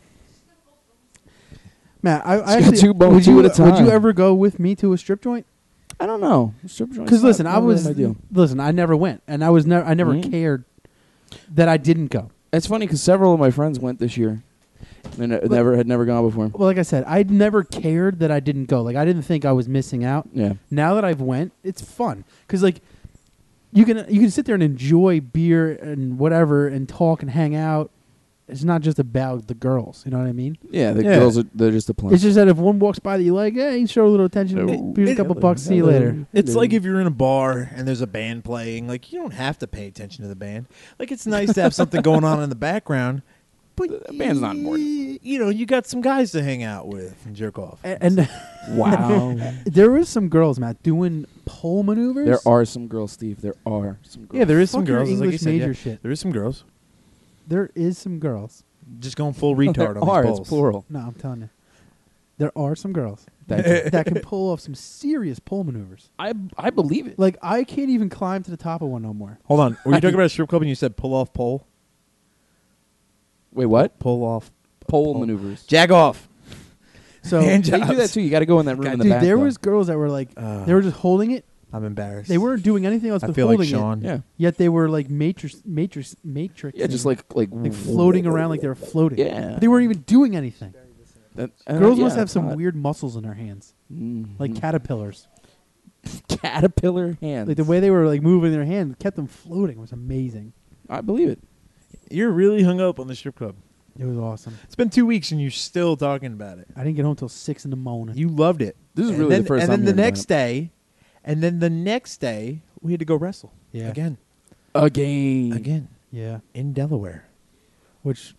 Matt, I got actually two bones, would two you at a time. would you ever go with me to a strip joint? I don't know. Strip joints Because not- listen, not I really was my deal. listen. I never went, and I never Mhm. cared that I didn't go. It's funny because several of my friends went this year. They had never gone before. Well, like I said, I never cared that I didn't go. Like I didn't think I was missing out. Yeah. Now that I've went, it's fun because like you can sit there and enjoy beer and whatever and talk and hang out. It's not just about the girls. You know what I mean? Yeah, the Yeah. girls they're just a plan. It's just that if one walks by that you like, hey, show a little attention, here's a couple bucks, see you later. It's like if you're in a bar and there's a band playing, like you don't have to pay attention to the band. Like it's nice to have something going on in the background, but The band's not important. You know, you got some guys to hang out with and jerk off. And Wow. there was some girls, Matt, doing pole maneuvers. There are some girls, Steve. There are some girls. Yeah, there is some Fuck your girls. Like you English said, major yeah. shit. There is some girls There is some girls. just going full retard There on are. these It's poles. plural. No, I'm telling you, there are some girls Thank you. that can pull off some serious pole maneuvers. I believe it. Like I can't even climb to the top of one no more. Hold on, were you talking about a strip club and you said pull off pole? Wait, what? Pull off Pole maneuvers. Jag off. So, Hand They jobs. do that too. You got to go in that room in the dude, back. there though. was girls that were like, they were just holding it. I'm embarrassed. They weren't doing anything else I but feel like holding Sean. Yeah. it. Yet they were like matrix. Yeah, just like floating around like they were floating. Yeah. But they weren't even doing anything. that, Girls yeah, must have it's some hot. weird muscles in their hands, like caterpillars. caterpillar hands. Like the way they were like moving their hands kept them floating. It was amazing. I believe it. You're really hung up on the strip club. It was awesome. It's been 2 weeks and you're still talking about it. I didn't get home till 6 in the morning. You loved it. This is And really then, the first and time then the hearing about next it. day, and then the next day, we had to go wrestle. Yeah. Again. Again. Yeah, In Delaware. which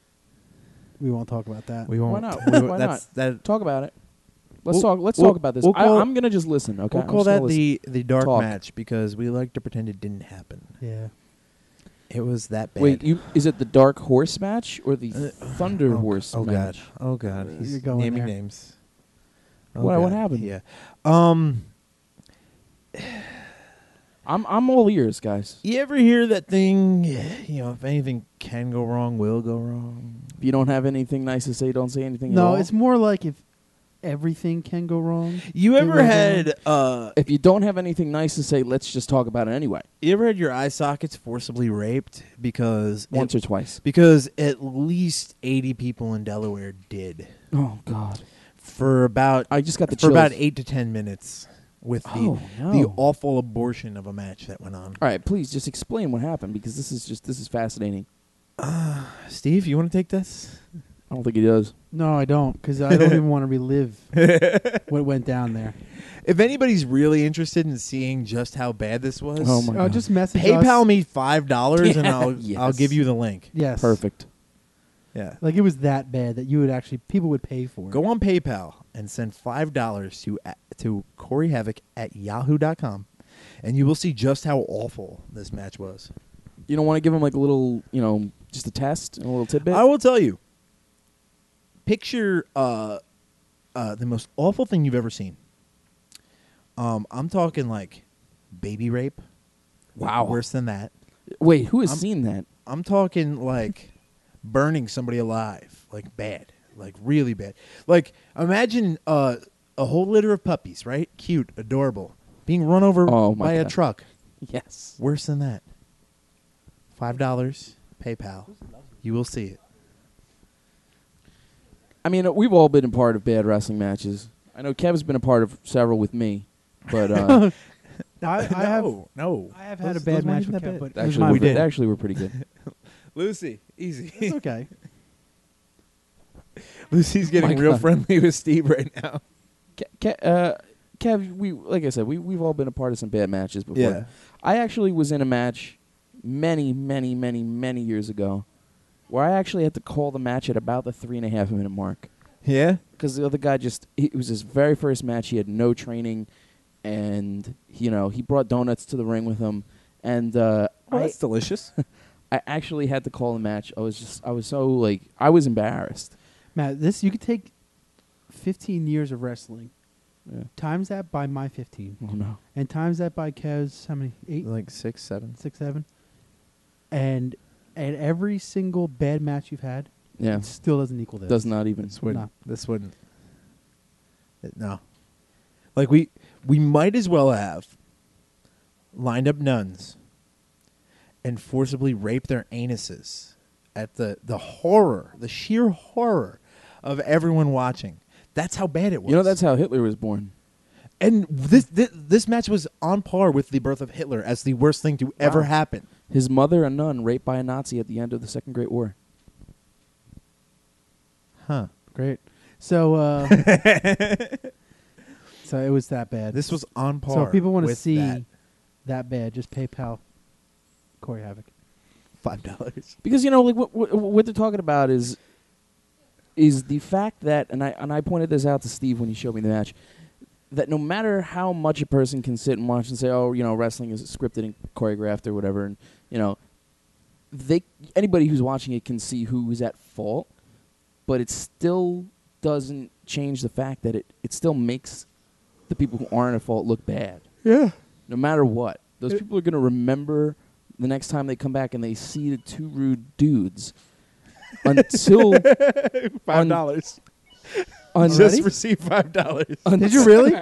we won't talk about that. We won't. Why not? we won't- Why that's, That, Talk about it. Let's We'll- talk. Let's we'll- talk about this. we'll call- I'm gonna just listen. Okay. we'll I'm call just gonna that listen. the dark Talk. match because we like to pretend it didn't happen. Yeah. It was that bad. Wait. Is it the Dark Horse match or the Uh, Thunder Horse Oh God. match? Oh God. You're He's going naming there. names. What God. happened? Yeah. I'm all ears, guys. You ever hear that thing? You know, if anything can go wrong, will go wrong. If you don't have anything nice to say, don't say anything. at No, all. it's more like if everything can go wrong. You It ever will go had? If you don't have anything nice to say, let's just talk about it anyway. You ever had your eye sockets forcibly raped because Once or twice. because at least 80 people in Delaware did Oh God. for about I just got the for about chills. 8 to 10 minutes with the Oh, no. the awful abortion of a match that went on. All right, please just explain what happened because this is fascinating. Steve, you want to take this? I don't think he does. No, I don't, because I don't even want to relive what went down there. If anybody's really interested in seeing just how bad this was, Oh my God. Just message PayPal us. me $5 and I'll Yes. give you the link. Yes. Perfect. Yeah. Like it was that bad that you would actually people would pay for it. Go on PayPal and send $5 to Corey Havoc at yahoo.com, and you will see just how awful this match was. You don't want to give him like a little, just a test, a little tidbit? I will tell you. Picture the most awful thing you've ever seen. I'm talking like baby rape. Wow. Worse than that. Wait, who has seen that? I'm talking like burning somebody alive, like bad, like really bad. Like imagine a whole litter of puppies, right? Cute, adorable, being run over Oh, my by a God. truck. Yes. Worse than that. $5, PayPal. You will see it. I mean, we've all been a part of bad wrestling matches. I know Kev's been a part of several with me, but I No. have had a Those bad weren't match even with that Kev, bad. but it was actually, my we fault. did. Actually, we're pretty good. Lucy, easy. It's okay. Lucy's getting My real God. friendly with Steve right now. Kev, like I said, we've all been a part of some bad matches before. Yeah. I actually was in a match many years ago where I actually had to call the match at about the 3.5 minute mark. Yeah? Because the other guy it was his very first match. He had no training, and he brought donuts to the ring with him, and that's delicious. I actually had to call the match. I was so I was embarrassed. Matt, you could take 15 years of wrestling, times that by my 15, Oh no! and times that by Kev's how many? 8, Like 6, 7. 6, 7, and every single bad match you've had, Yeah, it still doesn't equal this. does not even. No. This wouldn't. No. Like we might as well have lined up nuns and forcibly raped their anuses at the horror, the sheer horror of everyone watching. That's how bad it was. That's how Hitler was born. And this match was on par with the birth of Hitler as the worst thing to ever Wow. happen. His mother, a nun, raped by a Nazi at the end of the Second Great War. Huh. Great. So, so it was that bad. This was on par. So if people want to with see that bad, just PayPal Corey Havoc. $5. Because what they're talking about is the fact that, and I pointed this out to Steve when he showed me the match, that no matter how much a person can sit and watch and say, oh, wrestling is scripted and choreographed or whatever, and anybody who's watching it can see who is at fault, but it still doesn't change the fact that it still makes the people who aren't at fault look bad. Yeah. No matter what, those people are going to remember the next time they come back and they see the two rude dudes until $5. Just receive $5. Did you really?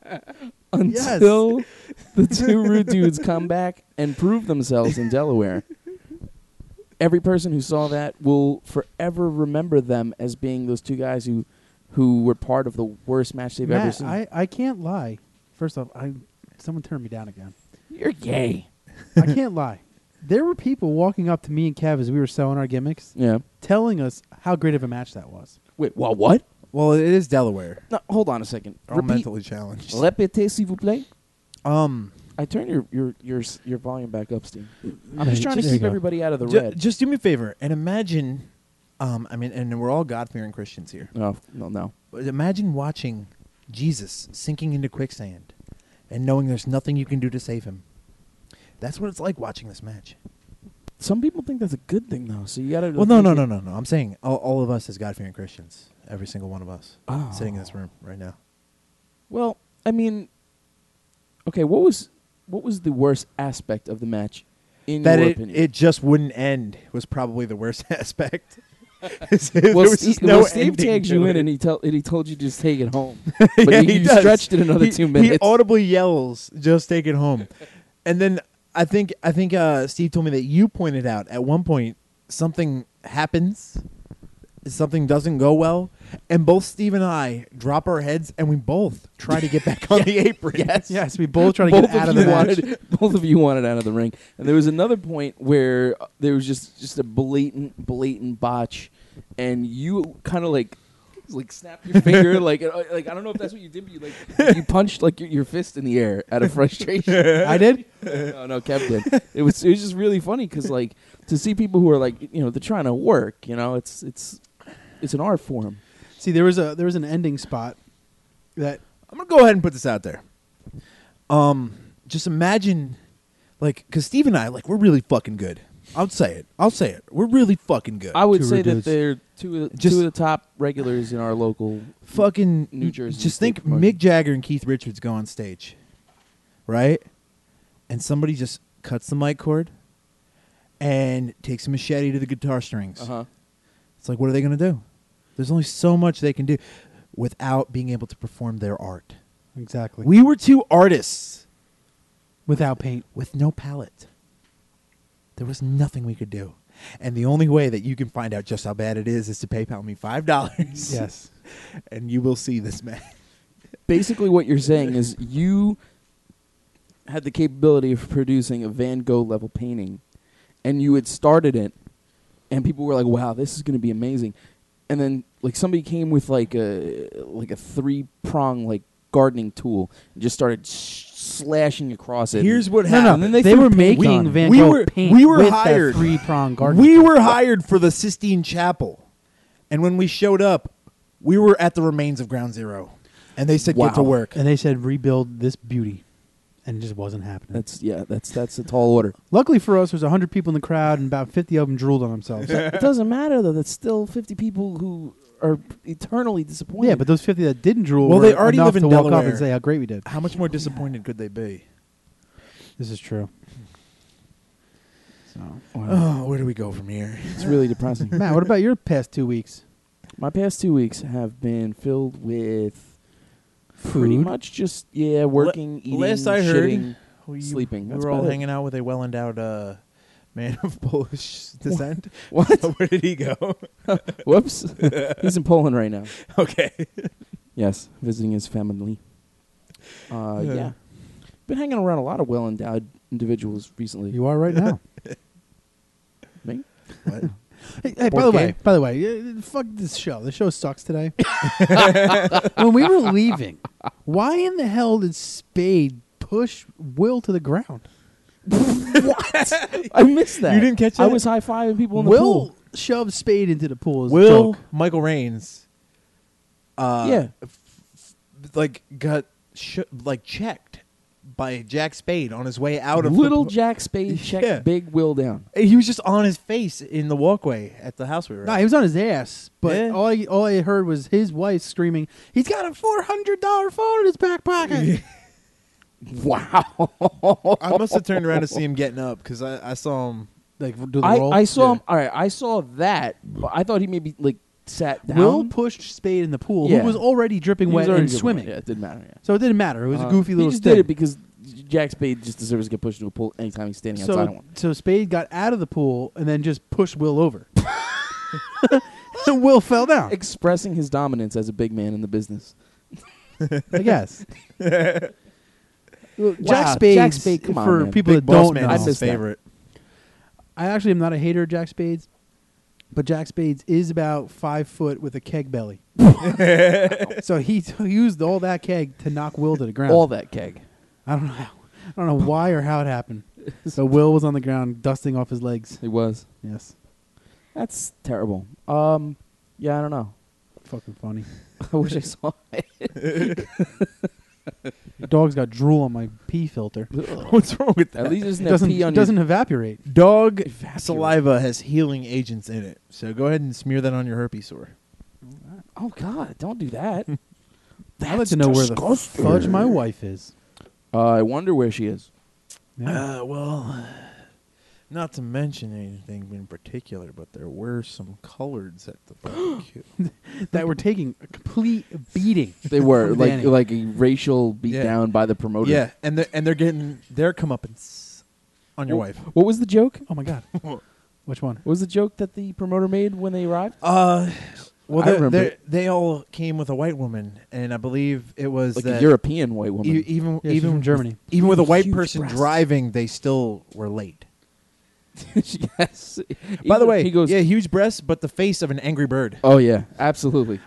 until the two rude dudes come back and prove themselves in Delaware. Every person who saw that will forever remember them as being those two guys who were part of the worst match they've ever Matt, seen. I can't lie. First off, someone turned me down again. You're gay. I can't lie. There were people walking up to me and Kev as we were selling our gimmicks, Yeah. telling us how great of a match that was. Wait, what? Well, it is Delaware. No, hold on a second. They're all Repeat. mentally challenged. Répétez, s'il vous plaît. I I turn your volume back up, Steve. I'm Yeah, just trying to there you keep go. everybody out of the red. just do me a favor and imagine. And we're all God-fearing Christians here. No. But imagine watching Jesus sinking into quicksand, and knowing there's nothing you can do to save him. That's what it's like watching this match. Some people think that's a good thing, though. So you gotta. Well, no. I'm saying all of us as God-fearing Christians, every single one of us, Oh. sitting in this room right now. Well, I mean, okay. What was the worst aspect of the match, in That your it opinion? just wouldn't end was probably the worst aspect. Well, Steve ending tags to you in, it. and he told you to just take it home. Yeah, But he you does. stretched it another 2 minutes. He audibly yells, "Just take it home," and then I think Steve told me that you pointed out at one point something happens, something doesn't go well, and both Steve and I drop our heads and we both try to get back on the apron. Yes, we both try to both get out of you the match. both of you wanted out of the ring, and there was another point where there was just a blatant botch, and you kind of like snap your finger, like I don't know if that's what you did, but you punched like your fist in the air out of frustration. I did. No, Kev did. It was just really funny because like to see people who are like they're trying to work, it's an art form. See, there was an ending spot that I'm gonna go ahead and put this out there. Just imagine, like, because Steve and I, like, we're really fucking good. I'll say it. We're really fucking good. I would Two say dudes. that they're two of the top regulars in our local fucking New Jersey. Just think State Park. Mick Jagger and Keith Richards go on stage, right? And somebody just cuts the mic cord and takes a machete to the guitar strings. It's like, what are they going to do? There's only so much they can do without being able to perform their art. exactly We were two artists without paint. with no palette. There was nothing we could do. And the only way that you can find out just how bad it is to PayPal me $5. Yes. And you will see this man. Basically, what you're saying is you had the capability of producing a Van Gogh level painting, and you had started it, and people were like, "Wow, this is going to be amazing." And then, like, somebody came with like a 3-prong like gardening tool and just started slashing across it. Here's what No, happened. no. And then they They threw were paint making on it. Van We Gogh were- paint we were with hired. that 3-prong garden. We were hired for the Sistine Chapel, and when we showed up, we were at the remains of Ground Zero, and they said, "Get to Wow. work." and they said rebuild this beauty, and it just wasn't happening. That's a tall order. Luckily for us, there was 100 people in the crowd, and about 50 of them drooled on themselves. It doesn't matter though. That's still 50 people who are eternally disappointed. Yeah, but those 50 that didn't drool Well, were they already enough live in to walk up Delaware. and say how great we did. How much more disappointed could they be? This is true. So, Oh, where do we go from here? it's really depressing. Matt, what about your past 2 weeks? My past 2 weeks have been filled with pretty Food? much just working, eating, last I heard, shitting, We sleeping. We That's were all about it. hanging out with a well-endowed man of Polish descent. What? Where did he go? Whoops. He's in Poland right now. Okay. Yes, visiting his family. Yeah. Been hanging around a lot of well-endowed individuals recently. You are right now. Me? What? Hey, Board game? by the way, fuck this show. The show sucks today. When we were leaving, why in the hell did Spade push Will to the ground? What? I missed that. You didn't catch I that? was high-fiving people in the Will pool. shoved Spade into the pool. As a Will joke. Michael Raines, Yeah. got checked by Jack Spade on his way out of Little the, Jack Spade checked Yeah. Big Will down. He was just on his face in the walkway at the house we were at. No, he was on his ass. But Yeah. all I heard was his wife screaming, "He's got a $400 phone in his back pocket." Wow. I must have turned around to see him getting up because I saw him. Like, do the roll. I saw Yeah. him. All right, I saw that, but I thought he maybe like sat down. Will pushed Spade in the pool, Yeah. who was already dripping He was wet already and dripping swimming. wet. Yeah, it didn't matter. Yeah. So it didn't matter. It was a goofy little He just sting. did it because Jack Spade just deserves to get pushed into a pool anytime he's standing outside of one. So Spade got out of the pool and then just pushed Will over. And Will fell down. Expressing his dominance as a big man in the business. I guess. Well, Wow, Jack Spade, Spade, come on, for man. people Big that Boss don't Man know, I is his missed that. favorite. I actually am not a hater of Jack Spades, but Jack Spades is about 5 foot with a keg belly. So he used all that keg to knock Will to the ground. All that keg. I don't know why or how it happened. So Will was on the ground dusting off his legs. He was. Yes, That's terrible. Yeah, I don't know. fucking funny. I wish I saw it. Your dog's got drool on my pee filter. What's wrong with that? At least it doesn't It have pee on doesn't evaporate. Dog Evaporate. saliva has healing agents in it, so go ahead and smear that on your herpes sore. your. Oh God! Don't do that. I'd like to know where the fudge my wife is. I wonder where she is. Yeah. Well, not to mention anything in particular, but there were some coloreds at the barbecue. That were taking a complete beating. They were From like Danny. like a racial beatdown by the promoter. Yeah, and they're getting their comeuppance on your wife. What was the joke? Oh my god. Which one? What was the joke that the promoter made when they arrived? Well, I remember. they all came with a white woman, and I believe it was Like that a European white woman. even Yeah, she's even from Germany. Even with a white Huge person breasts. driving, they still were late. Yes. By the way, he goes. yeah, huge breasts, but the face of an angry bird. Oh yeah, absolutely.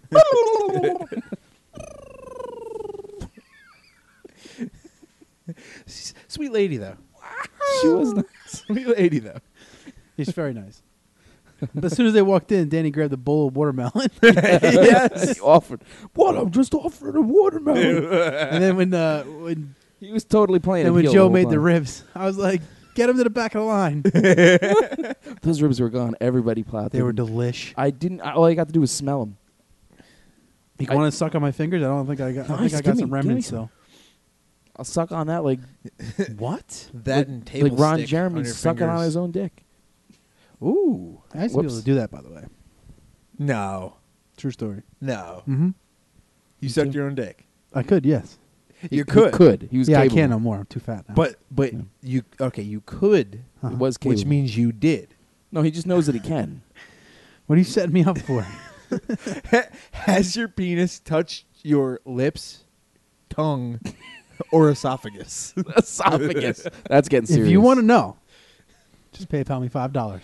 Sweet lady, though. She was nice. Sweet lady, though. He's very nice. But as soon as they walked in, Danny grabbed a bowl of watermelon. Yes. He offered. What? I'm just offering a watermelon. And then when He was totally playing. and a when heel Joe the made whole the time. ribs, I was like, get him to the back of the line. Those ribs were gone. Everybody plowed. They were them. delish. I didn't. All I got to do was smell them. You I- want to suck on my fingers? I don't think I got. I Nice, think I got give me- some give me remnants some. though. I'll suck on that like What? That and table like Ron stick Jeremy on your sucking on fingers. his own dick. Ooh. I used to be able Whoops. to do that, by the way. No. True story. No. Mm-hmm. You sucked your own dick. I could, yes. You He could. could. He was Yeah, capable. I can't no more. I'm too fat now. But Yeah. you could, Uh-huh. He was capable. which means you did. No, he just knows that he can. What are you setting me up for? Has your penis touched your lips, tongue, or esophagus? Esophagus. That's getting serious. If you want to know, just PayPal me $5.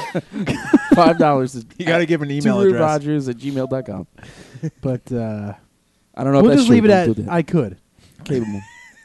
$5 is You got to give an email address. Rogers@gmail.com. But I don't know we'll if that's just true, leave it but at we'll do that. I could. Capable.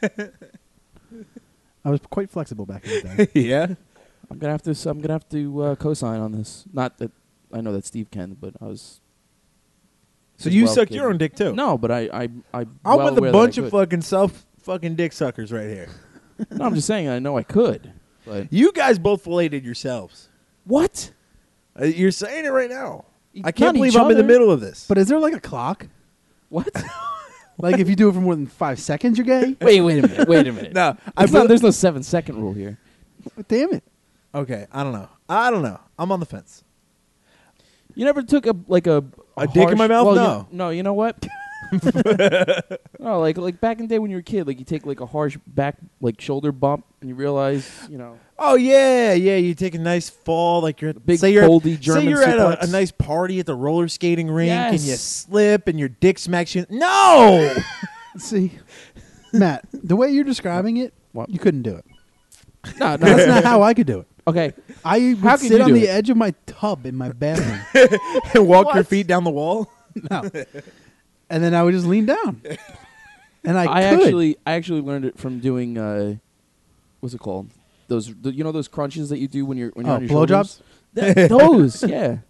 I was quite flexible back in the day. Yeah. I'm gonna have to co-sign on this. Not that I know that Steve can, but I was. So as you well sucked capable. your own dick too? No, but I'm I'm well with aware a that I bunch of could. fucking self-fucking dick suckers right here. No, I'm just saying I know I could. But You guys both filleted yourselves. what? You're saying it right now. I Not can't believe each I'm in the other. middle of this. But is there like a clock? What? Like if you do it for more than 5 seconds, you're gay? Wait a minute. Wait a minute. no, There's no 7-second rule here. Damn it. Okay, I don't know. I'm on the fence. You never took a A dick in harsh- my mouth? well, No. no, you know what? No, like back in the day when you were a kid, like you take like a harsh back like shoulder bump and you realize, Oh yeah. You take a nice fall, like you're at Big say you're foldy at, German say you're at suplex. a nice party at the roller skating rink and you Yes. slip and your dick smacks you. No. See, Matt, the way you're describing it, What? you couldn't do it. no, That's not how I could do it. Okay, I How would can sit you on do the it? edge of my tub in my bathroom. and walk your What? feet down the wall. No. And then I would just lean down. And I could. I actually learned it from doing what's it called? Those those crunches that you do when you're on your blowjobs? shoulders? Those, yeah.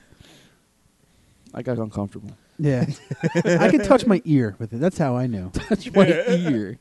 I got uncomfortable. Yeah. I could touch my ear with it. That's how I knew. Touch my ear.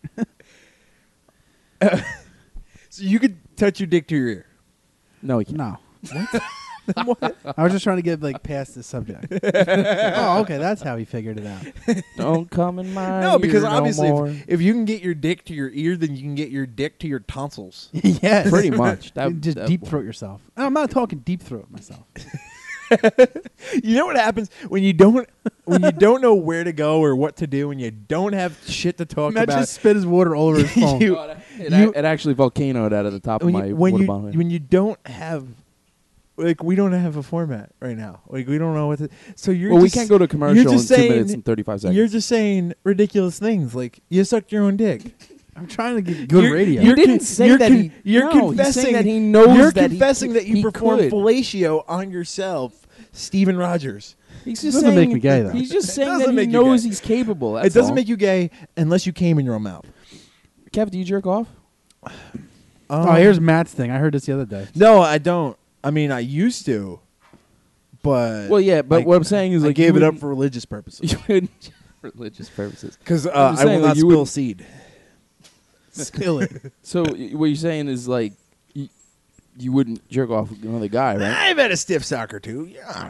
So you could touch your dick to your ear. No, you can't. No. I was just trying to get past the subject. Oh, okay. That's how he figured it out. Don't come in my No, because ear obviously, no more. if you can get your dick to your ear, then you can get your dick to your tonsils. Yes. Pretty much. Just deep throat yourself. I'm not talking deep throat myself. You know what happens when you don't know where to go or what to do, and you don't have shit to talk Matt about. just spit his water all over his phone. You- It actually volcanoed out of the top of my water bottle. when you don't have, like, we don't have a format right now. Like, we don't know what to. So you're well, we just, can't go to commercial you're in just 2 saying- minutes and 35 seconds. You're just saying ridiculous things, like you sucked your own dick. I'm trying to get good radio. You didn't say you're that he- You're no, he's confessing saying that he knows You're that he- confessing that you he performed could. fellatio on yourself, Steven Rogers. He's just Doesn't saying, make me gay, though. He's just It saying doesn't that he make you knows gay. he's capable. That's It doesn't all. make you gay unless you came in your own mouth. Kev, do you jerk off? Oh, here's Matt's thing. I heard this the other day. No, I don't. I mean, I used to, but Well, yeah, but what I'm saying is, I like, gave you it up wouldn't- for religious purposes You wouldn't- for religious purposes. because I'm I just will saying, not like, you spill wouldn't- seed. Spill it. So what you're saying is like you wouldn't jerk off with another guy, right? I've had a stiff sock or two. Yeah,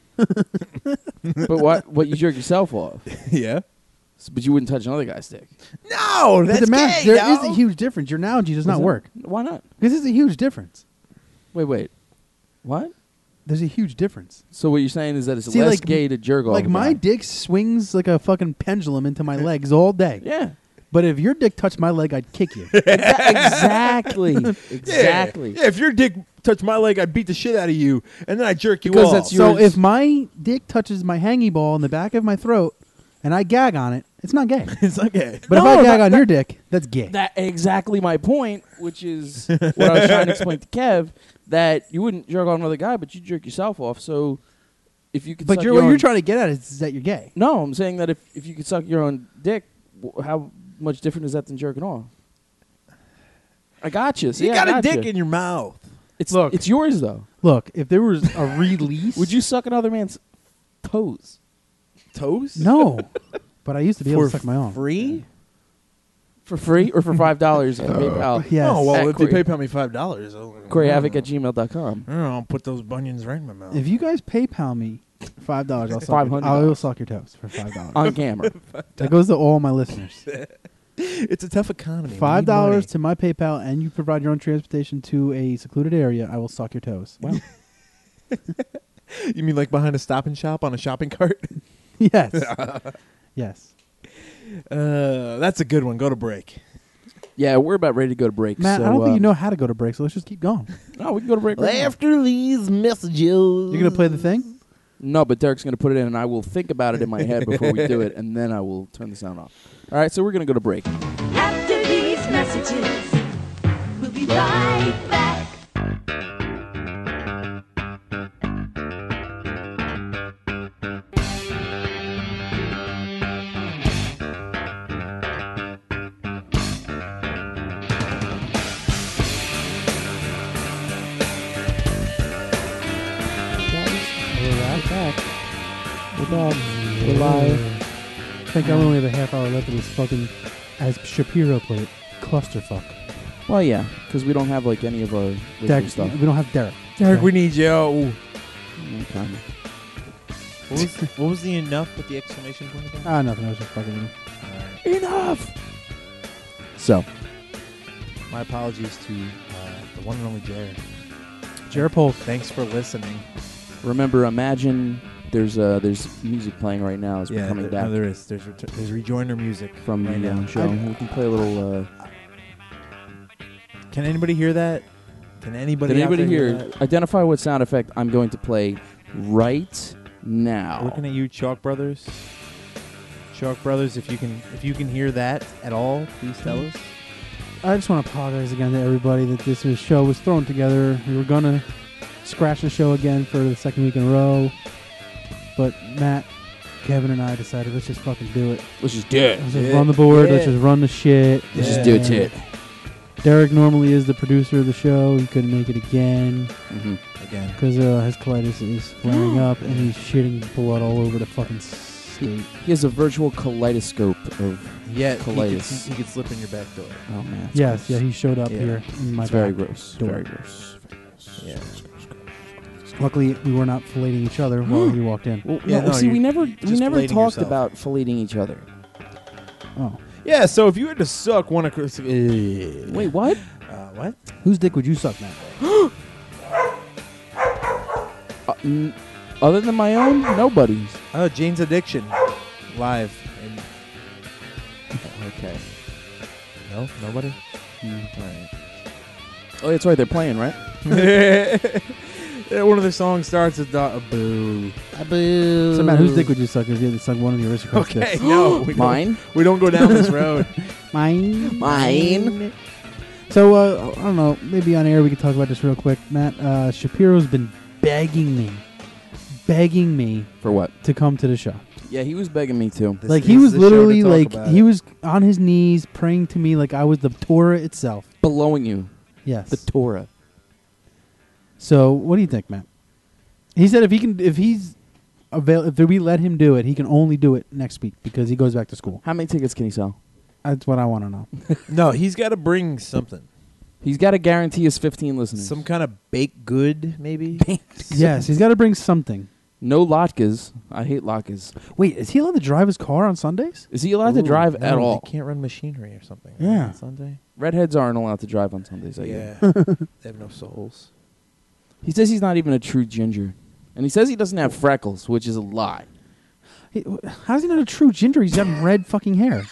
But what you jerk yourself off, yeah. but you wouldn't touch another guy's dick. No, But that's the Matt, gay. there is no. a huge difference. Your analogy does not Is it? work. Why not? Because there's a huge difference. Wait. What? There's a huge difference. So what you're saying is that it's See, less like, gay to jerk off. Like a my guy. dick swings like a fucking pendulum into my legs all day. Yeah. But if your dick touched my leg, I'd kick you. Exactly. Exactly. Yeah, if your dick touched my leg, I'd beat the shit out of you, and then I'd jerk you Because off. that's So yours. if my dick touches my hangy ball in the back of my throat and I gag on it, it's not gay. it's not gay. But if No, I gag that- on your dick, that's gay. That exactly my point, which is what I was trying to explain to Kev, that you wouldn't jerk off another guy, but you jerk yourself off. So if you could, But suck what your you're own- trying to get at is that you're gay. No, I'm saying that if you could suck your own dick, how much different is that than jerking off? I got you. See, You I got a got dick you. in your mouth. It's yours though. Look, if there was a release, Would you suck another man's toes? Toes? No, but I used to be able For to suck my own. free? For free or for $5 on PayPal? Yes. Oh, well, At if they Corey- PayPal me $5, I'll... CoreyHavoc@gmail.com. I'll put those bunions right in my mouth. If you guys PayPal me $5, I'll suck. $500. I will suck your toes for $5. On camera. That goes to all my listeners. It's a tough economy. We need $5 money. to my PayPal, and you provide your own transportation to a secluded area. I will suck your toes. Wow. You mean like behind a Stop and Shop on a shopping cart? Yes. Yes. That's a good one. Go to break. Yeah, we're about ready to go to break. Matt, so, I don't think you know how to go to break, so let's just keep going. No, we can go to break right now. After these messages. You're gonna play the thing? No, but Derek's going to put it in, and I will think about it in my head before we do it, and then I will turn the sound off. All right, so we're going to go to break. After these messages, we'll be right back. We're live. I think I only have a half hour left of this fucking, as Shapiro put it, clusterfuck. Well, yeah, because we don't have like any of our original Derek, stuff. we don't have Derek. Derek, we need you. Okay. What was the enough with the exclamation point again? Nothing. I was just fucking with you. Enough. So, My apologies to the one and only Jared. Jared Polk. Thanks for listening. remember, imagine there's music playing right now as we're coming back there is. There's rejoinder music from right the now. show. We can play a little. Can anybody hear that? Can anybody? Did out anybody there hear? that? Identify what sound effect I'm going to play right now. Looking at you, Chalk Brothers. Chalk Brothers, if you can hear that at all, please tell us. I just want to apologize again to everybody that this show was thrown together. We were going to scratch the show again for the second week in a row. But Matt, Kevin, and I decided let's just fucking do it. Let's just do it. Let's just run the board. Let's just run the shit. Let's just do it, And tit. Derek normally is the producer of the show. He couldn't make it again Again. because his colitis is flaring up and he's shitting blood all over the fucking state. He has a virtual kaleidoscope of Yeah, colitis. he could slip in your back door. Oh man. it's Yes, gross. yeah, he showed up Yeah. here in my It's very back gross. door. Very gross. Very gross. Yeah. Luckily, we were not filleting each other while he walked in. Well, Yeah, no, no, see, we you're never just filleting talked yourself. about filleting each other. Oh, Yeah, so if you had to suck one of Chris... Wait, what? what? whose dick would you suck, Matt? Other than my own, nobody's. Oh, Jane's Addiction. Live. Okay. No? Nobody? All right. Oh, that's right. They're playing, right? One of the songs starts with a boo. A boo. So, Matt, whose dick would you suck if you had to suck one of the aristocrats' Okay, dicks? no. Mine. We don't go down this road. Mine. Mine. So, I don't know. Maybe on air we could talk about this real quick. Matt, Shapiro's been begging me For what? to come to the show. Yeah, he was begging me too. Like, he was literally, like, he was on his knees praying to me like I was the Torah itself. Blowing you. Yes. The Torah. So, what do you think, Matt? He said if we let him do it, he can only do it next week because he goes back to school. How many tickets can he sell? That's what I want to know. No, he's got to bring something. He's got to guarantee his 15 listeners. Some kind of baked good, maybe? Yes, he's got to bring something. No latkes. I hate latkes. Wait, is he allowed to drive his car on Sundays? Is he allowed to drive at all? They can't run machinery or something. Yeah. On Sunday? Redheads aren't allowed to drive on Sundays. I guess. They have no souls. He says he's not even a true ginger. And he says he doesn't have freckles, which is a lie. Hey, how's he not a true ginger? He's got red fucking hair.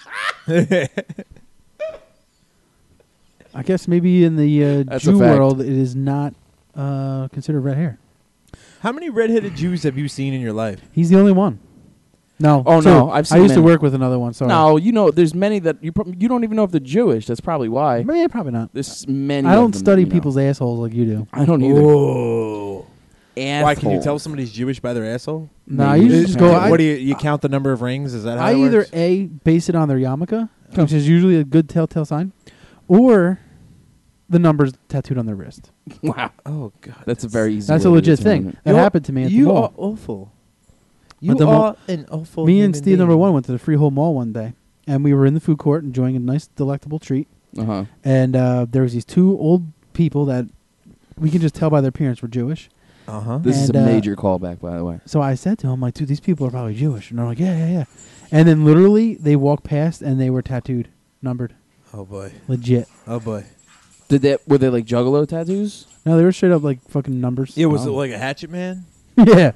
I guess maybe in the That's a Jew fact. world, it is not considered red hair. How many redheaded Jews have you seen in your life? He's the only one. No. Oh, two. no, I've I seen used to many. work with another one. Sorry. No, you know, there's many that you don't even know if they're Jewish. That's probably why. Yeah, probably not. There's many. I of don't them study that you know. people's assholes like you do. I don't either. Whoa. Why can you Asshole. tell somebody's Jewish by their asshole? No, I Maybe. usually just go. What do you count the number of rings? Is that how I it either works? A, base it on their yarmulke, which is usually a good telltale sign, or the numbers tattooed on their wrist. Wow. Oh god, That's a very easy. That's way a to legit determine thing. it. That happened to me at the You mall. are awful. You At the mall- are an awful. Me and human Steve number being. one went to the Freehold Mall one day, and we were in the food court enjoying a nice, delectable treat. Uh-huh. And there was these two old people that we can just tell by their appearance were Jewish. This is And, a major callback, by the way. So I said to him, like, dude, these people are probably Jewish. And they're like, yeah. And then literally they walked past and they were tattooed, numbered, Oh boy. legit. Oh boy. Were they like Juggalo tattoos? No, they were straight up like fucking numbers. It was Oh. like a hatchet man. Yeah,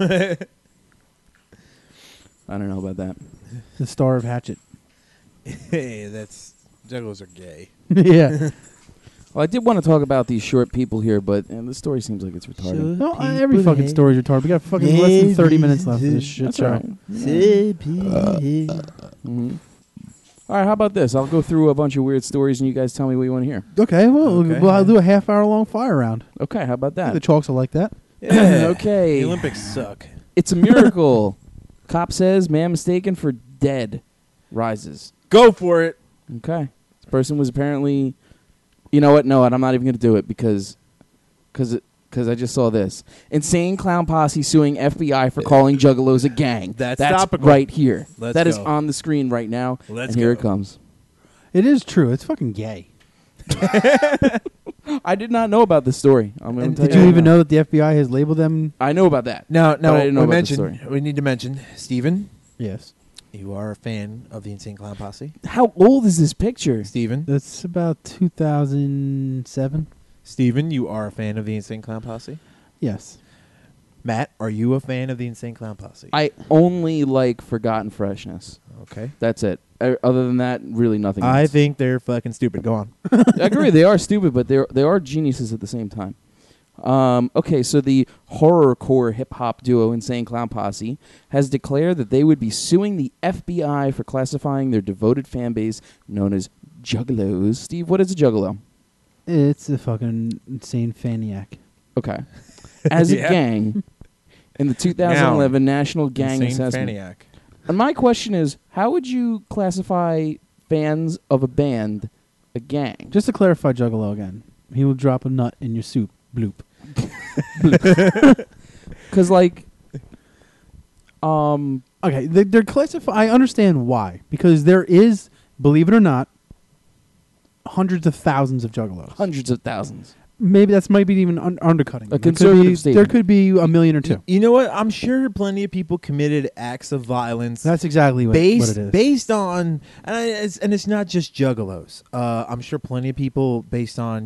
I don't know about that. the Star of Hatchet. Hey, that's juggalos are gay. Yeah. Well, I did want to talk about these short people here, but the story seems like it's retarded. No, every fucking story's retarded. We got fucking less than 30 minutes left of this shit That's show. all right. Mhm. All right, how about this? I'll go through a bunch of weird stories, and you guys tell me what you want to hear. Okay, well, Okay. I'll do a half-hour-long fire round. Okay, how about The that? chalks are like that. Yeah. Okay. The Olympics suck. It's a miracle. Cop says man mistaken for dead rises. Go for it. Okay. This person was apparently... You know what? No, I'm not even going to do it because I just saw this. Insane clown posse suing FBI for calling juggalos a gang. That's That's topical. right here. Let's That is go. on the screen right now. Let's and here go. it comes. It is true. It's fucking gay. I did not know about this story. I'm going And to tell Did you right even now. know that the FBI has labeled them? I know about that. Now, But I didn't know we about the mentioned. story. We need to mention Steven. Yes. You are a fan of the Insane Clown Posse. How old is this picture? Steven. That's about 2007. Steven, you are a fan of the Insane Clown Posse. Yes. Matt, are you a fan of the Insane Clown Posse? I only like Forgotten Freshness. Okay. That's it. Other than that, really nothing I else. think they're fucking stupid. Go on. I agree. They are stupid, but they are geniuses at the same time. Okay, so the horrorcore hip-hop duo Insane Clown Posse has declared that they would be suing the FBI for classifying their devoted fan base known as juggalos. Steve, what is a juggalo? It's a fucking insane faniac. Okay. As Yeah. a gang, in the 2011 National Gang Insane Assessment. Faniac. And my question is, how would you classify fans of a band a gang? Just to clarify Juggalo again, he will drop a nut in your soup. Bloop. Because, like, Okay, they're classified. I understand why. Because there is, believe it or not, hundreds of thousands of Juggalos. hundreds of thousands. Maybe that's might be even undercutting. A There could conservative be- statement. There could be a million or two. You know what? I'm sure plenty of people committed acts of violence. That's exactly what it is. based on, and it's not just juggalos. I'm sure plenty of people based on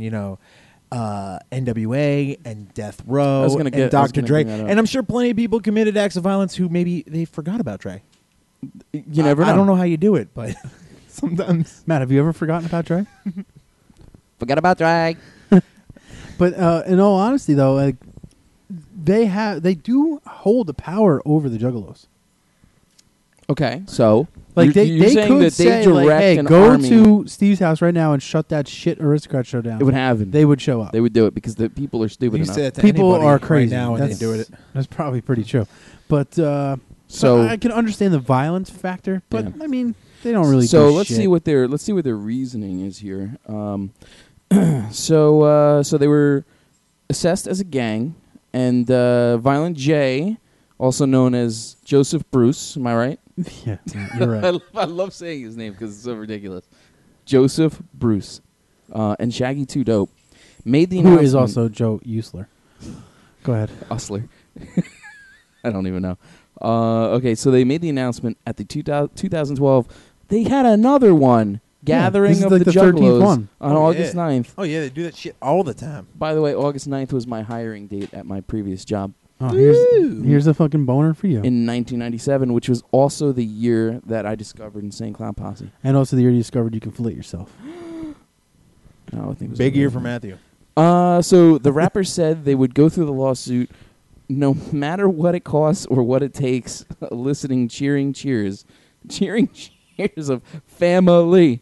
NWA and Death Row I was gonna and get- I was Dr. gonna Dre, bring that up. and I'm sure plenty of people committed acts of violence who maybe they forgot about Dre. You never know. I don't know how you do it, but sometimes. Matt, have you ever forgotten about Dre? Forgot about Drag. But in all honesty, though, like, they do hold the power over the Juggalos. Okay, so Like you're they saying could that they say, direct like, "Hey, an go army. to Steve's house right now and shut that shit aristocrat show down." It would happen. They would show up. They would do it because the people are stupid You enough. say that to People anybody are right crazy now, and That's- they do it. That's probably pretty true. But So I can understand the violence factor. But Yeah. I mean, they don't really. So do let's shit. see what their reasoning is here. So they were assessed as a gang, and Violent J, also known as Joseph Bruce. Am I right? Yeah, you're right. I love saying his name because it's so ridiculous. Joseph Bruce and Shaggy 2 Dope made the Who announcement. is also Joe Usler? Go ahead. Usler. I don't even know. Okay, so they made the announcement at the 2012. They had another one, Gathering this is of like the the 13th Juggalos one. on August 9th. Oh yeah, they do that shit all the time. By the way, August 9th was my hiring date at my previous job Oh, Woo! here's a fucking boner for you. in 1997, which was also the year that I discovered Insane Clown Posse. And also the year you discovered you can fillet yourself. No, I think it was Big year earlier for than that. Matthew. So the rappers said they would go through the lawsuit no matter what it costs or what it takes, eliciting cheering cheers of family,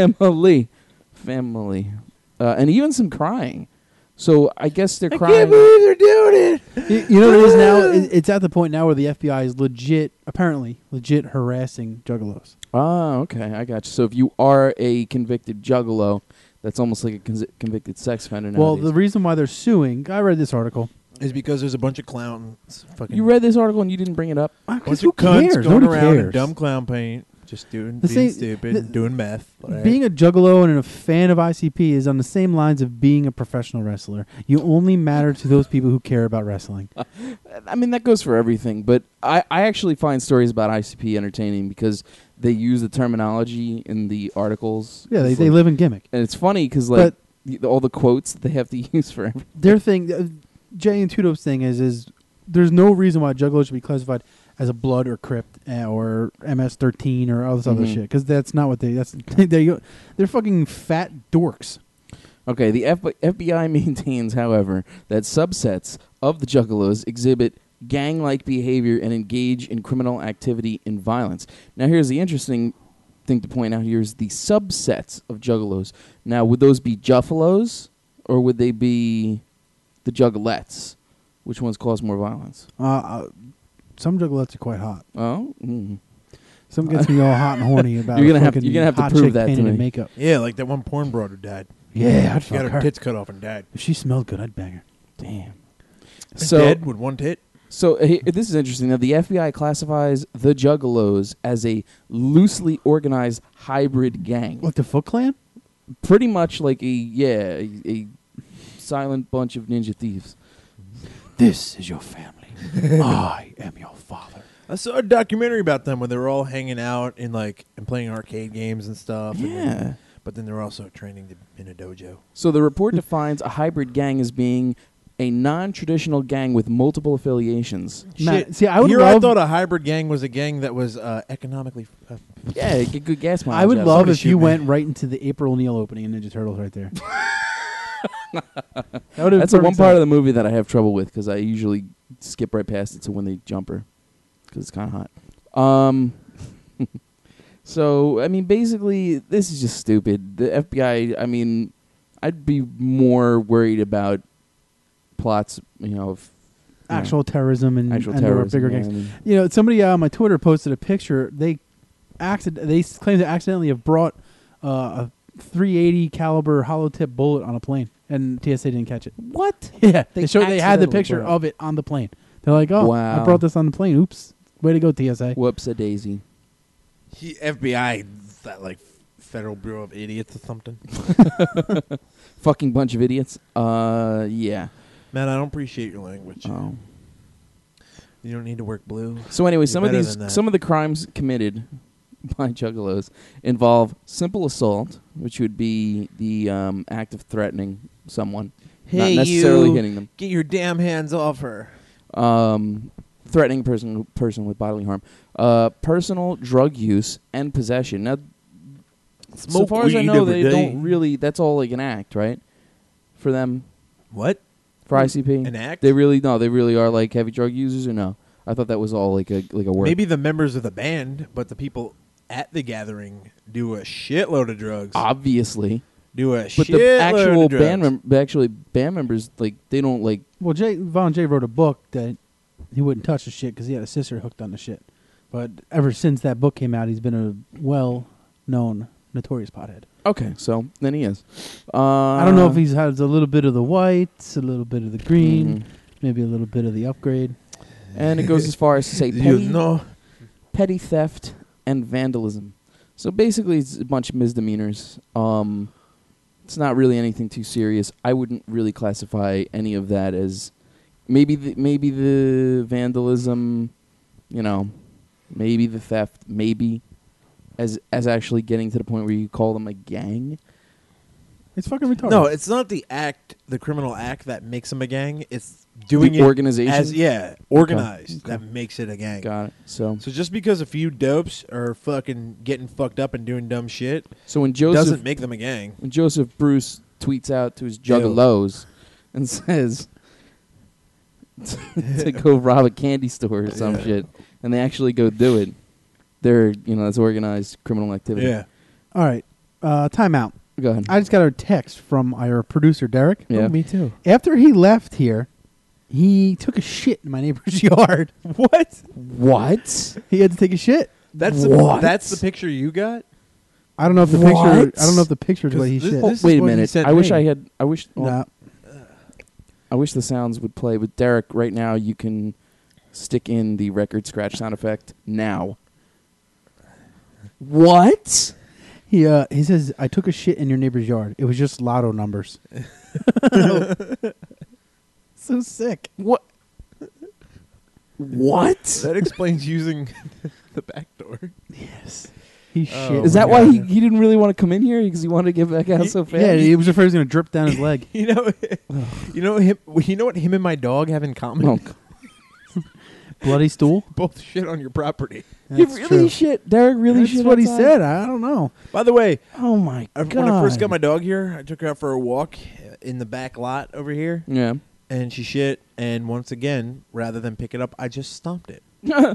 and even some crying. So I guess they're crying. I can't believe they're doing it. You know what it is now? It's at the point now where the FBI is apparently legit harassing juggalos. Ah, okay, I got you. So if you are a convicted juggalo, that's almost like a convicted sex offender nowadays. Well, the reason why they're suing, I read this article. Is because there's a bunch of clowns. Fucking You read this article and you didn't bring it up? bunch Who of cunts cares? going Nobody around in cares. dumb clown paint, just being same- stupid, doing meth. Right? Being a juggalo and a fan of ICP is on the same lines of being a professional wrestler. You only matter to those people who care about wrestling. I mean, that goes for everything, but I actually find stories about ICP entertaining because they use the terminology in the articles. Yeah, It's they like- live in gimmick. And it's funny because, like, all the quotes that they have to use for everything. Their thing, Jay and Tudo's thing is there's no reason why juggalos should be classified as a blood or crypt or MS-13 or all this other Mhm. shit, because that's not what they're fucking fat dorks. Okay, the FBI maintains, however, that subsets of the juggalos exhibit gang-like behavior and engage in criminal activity and violence. Now, here's the interesting thing to point out here is the subsets of juggalos. Now, would those be juffalos or would they be the juggalettes? Which ones cause more violence? Some juggalettes are quite hot. Oh? Mm. Some gets me all hot and horny about You're gonna a have to hot prove chick that to painted in me. makeup. Yeah, like that one porn broad who died. Yeah, I'd She got fuck her her. tits cut off and died. If she smelled good, I'd bang her. Damn. Dead with one tit. So this is interesting. Now, the FBI classifies the Juggalos as a loosely organized hybrid gang. What, the Foot Clan? Pretty much like a silent bunch of ninja thieves. This is your family. I am your father. I saw a documentary about them where they were all hanging out and playing arcade games and stuff. Yeah. But then they're also training in a dojo. So the report defines a hybrid gang as being a non-traditional gang with multiple affiliations. Matt, Shit. see, I would Here love. I thought a hybrid gang was a gang that was economically. Yeah, get good gas mileage. I would out of love it. if you shoot me. went right into the April O'Neil opening in Ninja Turtles right there. That's the one part of the movie that I have trouble with because I usually skip right past it to when they jump her because it's kind of hot. So, I mean, basically, this is just stupid. The FBI, I mean, I'd be more worried about plots, of actual terrorism and actual and terrorism. bigger yeah, gangs. I mean, Somebody on my Twitter posted a picture. They claim to accidentally have brought a 380 caliber hollow tip bullet on a plane, and TSA didn't catch it. what? Yeah, they had the accidentally picture brought it. of it on the plane. They're like, "Oh, I Wow. brought this on the plane. Oops, way to go, TSA." Whoops-a-daisy. FBI, that Federal Bureau of Idiots or something. Fucking bunch of idiots. Yeah. Man, I don't appreciate your language. Oh. You don't need to work blue. So anyway, You're some of better than that. some of the crimes committed by juggalos involve simple assault, which would be the act of threatening someone, not necessarily hitting them. Get your damn hands off her. Threatening person with bodily harm, personal drug use and possession. Now, so Smoke far as I weed know, every they day. don't really. That's all like an act, right? For them, What? for ICP, An act? They really are like heavy drug users, or no? I thought that was all like a word. Maybe the members of the band, but the people at the gathering do a shitload of drugs. obviously. Do a But shitload the actual of drugs. band members, like they don't like. Well, Von J wrote a book that he wouldn't touch the shit because he had a sister hooked on the shit. But ever since that book came out, he's been a well-known, notorious pothead. Okay, so then he is. I don't know if he has a little bit of the whites, a little bit of the green, Mhm. maybe a little bit of the upgrade. And it goes as far as to say You know. petty theft and vandalism. So basically, it's a bunch of misdemeanors. It's not really anything too serious. I wouldn't really classify any of that as maybe the vandalism, maybe the theft, maybe as actually getting to the point where you call them a gang. It's fucking retarded. No, it's not the criminal act that makes them a gang. It's doing The it organization? as organized Okay. that makes it a gang. Got it. So So just because a few dopes are fucking getting fucked up and doing dumb shit when doesn't make them a gang. when Joseph Bruce tweets out to his juggalos and says, to go rob a candy store or some shit, and they actually go do it. They're, that's organized criminal activity. Yeah. All right. Time out. Go ahead. I just got a text from our producer, Derek. Yeah. Oh, me too. After he left here, he took a shit in my neighbor's yard. What? What? He had to take a shit. That's What? that's the picture you got? I don't know if the What? picture. I don't know if the picture is 'Cause what he this- shit. this- Wait a what he minute. sent I wish me. I had. I wish. Nah. I wish the sounds would play. But Derek, right now you can stick in the record scratch sound effect now. What? He says I took a shit in your neighbor's yard. It was just lotto numbers. So sick. What? What? That explains using the back door. Yes. He Oh, shit. Is my that why God. he didn't really want to come in here because he wanted to get back out so fast? Yeah, he was afraid he was going to drip down his leg. You know what him and my dog have in common? Oh, Bloody stool. Both shit on your property. you That's really true. shit. Derek really That's shit. what he outside? said. I don't know. By the way, Oh my god! when I first got my dog here, I took her out for a walk in the back lot over here, Yeah. and she shit. And once again, rather than pick it up, I just stomped it.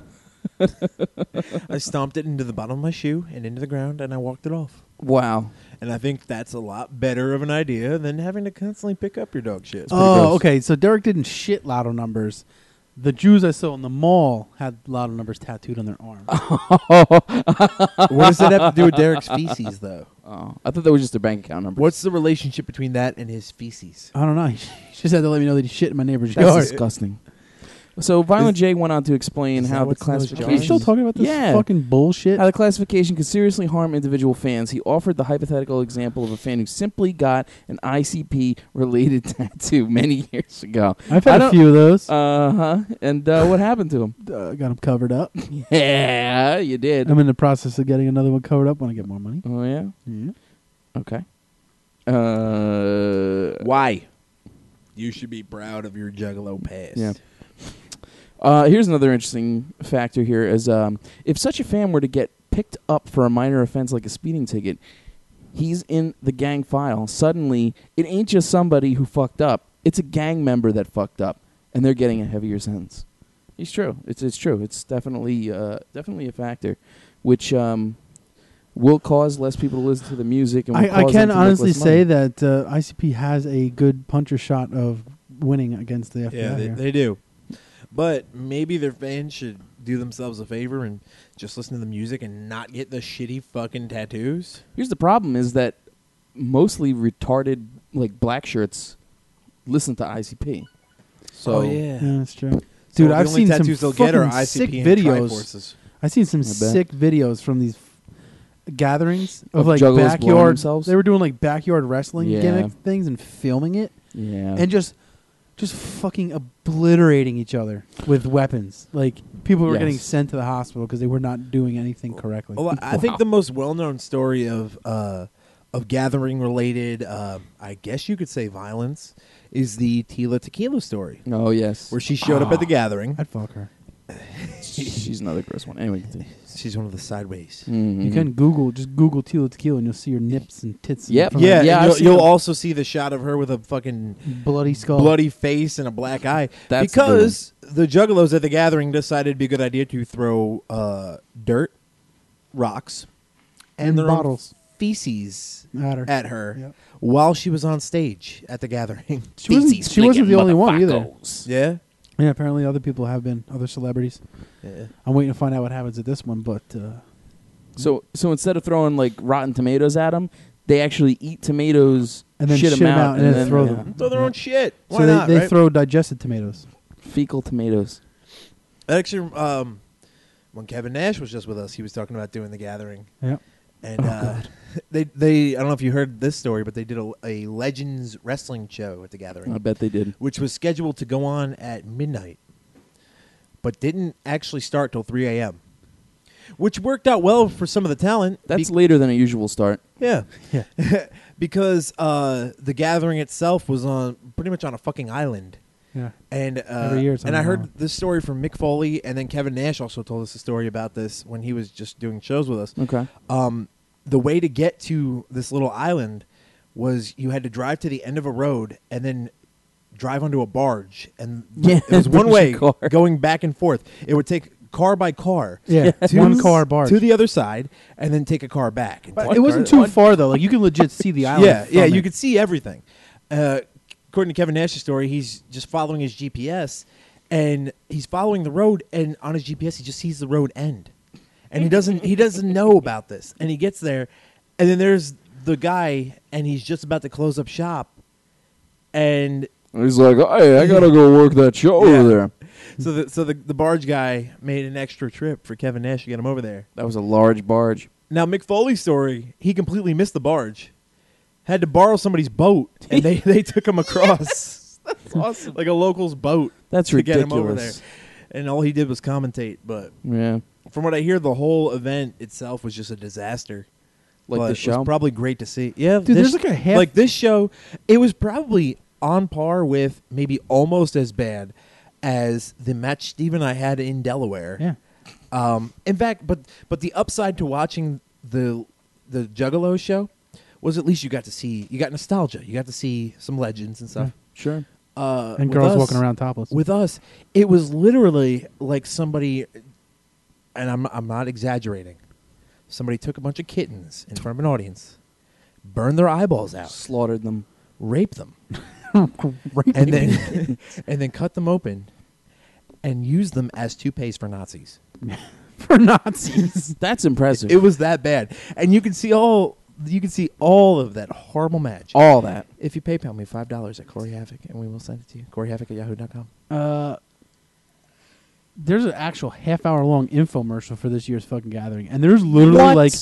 I stomped it into the bottom of my shoe and into the ground, and I walked it off. Wow. And I think that's a lot better of an idea than having to constantly pick up your dog shit. Oh, gross. okay. So Derek didn't shit lotto numbers. The Jews I saw in the mall had lotto numbers tattooed on their arm. What does that have to do with Derek's feces, though? Oh, I thought that was just their bank account number. What's the relationship between that and his feces? I don't know. He just had to let me know that he shit in my neighbor's That's yard. disgusting. So Violent J went on to explain is that how the what's in those Are classification. we still talking about this Yeah. fucking bullshit? How the classification could seriously harm individual fans. He offered the hypothetical example of a fan who simply got an ICP-related tattoo many years ago. I've I had a don't- few of those. And what happened to him? Got them covered up. Yeah, you did. I'm in the process of getting another one covered up when I get more money. Oh, yeah? Yeah. Okay. Why? You should be proud of your Juggalo past. Yeah. Here's another interesting factor here is if such a fan were to get picked up for a minor offense like a speeding ticket, he's in the gang file. Suddenly, it ain't just somebody who fucked up. It's a gang member that fucked up, and they're getting a heavier sentence. It's true. It's true. It's definitely a factor, which will cause less people to listen to the music. And will I cause can them to make honestly less say money. that ICP has a good puncher shot of winning against the FBI. Yeah, here. they do. But maybe their fans should do themselves a favor and just listen to the music and not get the shitty fucking tattoos. Here's the problem: is that mostly retarded like black shirts listen to ICP. So Yeah, that's true. So Dude, the I've only seen some tattoos they'll get are fucking ICP sick and videos. Triforces. I've seen some I bet. sick videos from these gatherings of, Of like juggalos blowing backyard. themselves? They were doing like backyard wrestling Yeah. gimmick things and filming it, yeah, and just fucking obliterating each other with weapons. Like people were Yes. getting sent to the hospital because they were not doing anything correctly. Well, I think the most well-known story of gathering-related, I guess you could say violence, is the Tila Tequila story, oh yes, where she showed up at the gathering. I'd fuck her. she's another gross one. Anyway, continue. She's one of the sideways. Mhm. You can Google Tila Tequila and you'll see her nips and tits. in Yep. front of Yeah, her. Yeah, and I've seen you'll them. also see the shot of her with a fucking bloody skull. bloody face and a black eye. That's the good one. because the Juggalos at the gathering decided it'd be a good idea to throw dirt, rocks, And their own bottles. feces at her. at her Yep. while she was on stage at the gathering. She wasn't the only one either. Yeah. Yeah, apparently other people have been, other celebrities. Yeah. I'm waiting to find out what happens at this one, but So instead of throwing like rotten tomatoes at them, they actually eat tomatoes and then shit them out, and then throw yeah. them. Throw their own shit. Why So not? they right? throw digested tomatoes. fecal tomatoes. Actually, when Kevin Nash was just with us, he was talking about doing the gathering, Yep. and God. they I don't know if you heard this story, but they did a Legends wrestling show at the gathering, I bet they did. which was scheduled to go on at midnight, but didn't actually start till 3 a.m., which worked out well for some of the talent. That's later than a usual start. yeah, Yeah. because the gathering itself was on pretty much on a fucking island. Yeah. And Every year it's on and I an heard island. this story from Mick Foley, and then Kevin Nash also told us a story about this when he was just doing shows with us. Okay. The way to get to this little island was you had to drive to the end of a road and then drive onto a barge, and Yeah, it was one push a way car. going back and forth. It would take car by car, Yeah, to- one car barge. to the other side, and then take a car back. And But one it wasn't car- too far though. Like you can legit see the island. Yeah, yeah, from you it. could see everything. According to Kevin Nash's story, he's just following his GPS, and he's following the road, and on his GPS he just sees the road end, and he doesn't know about this, and he gets there, and then there's the guy, and he's just about to close up shop, and He's like, hey, I gotta go work that show Yeah. over there. so the barge guy made an extra trip for Kevin Nash to get him over there. That was a large barge. Now Mick Foley's story, he completely missed the barge, had to borrow somebody's boat, and they took him across. That's awesome, like a local's boat. That's to get him over there, ridiculous. and all he did was commentate. But Yeah, from what I hear, the whole event itself was just a disaster. like But the it show. was probably great to see. Yeah, Dude, there's like a half. like this show. It was probably on par with, maybe almost as bad as the match Steve and I had in Delaware. Yeah. In fact, but the upside to watching the Juggalo show was at least you got nostalgia. You got to see some legends and stuff. Sure. And With girls us- walking around topless. With us, it was literally like somebody, and I'm not exaggerating. Somebody took a bunch of kittens in front of an audience, burned their eyeballs out, Slaughtered them. raped them, and then and then cut them open, and used them as toupees for Nazis. for Nazis. That's impressive. It was that bad, and you can see all of that horrible match. all that. If you PayPal me $5 at Corey Havoc, and we will send it to you. CoreyHavoc@yahoo.com. There's an actual half-hour-long infomercial for this year's fucking gathering, and there's literally What? like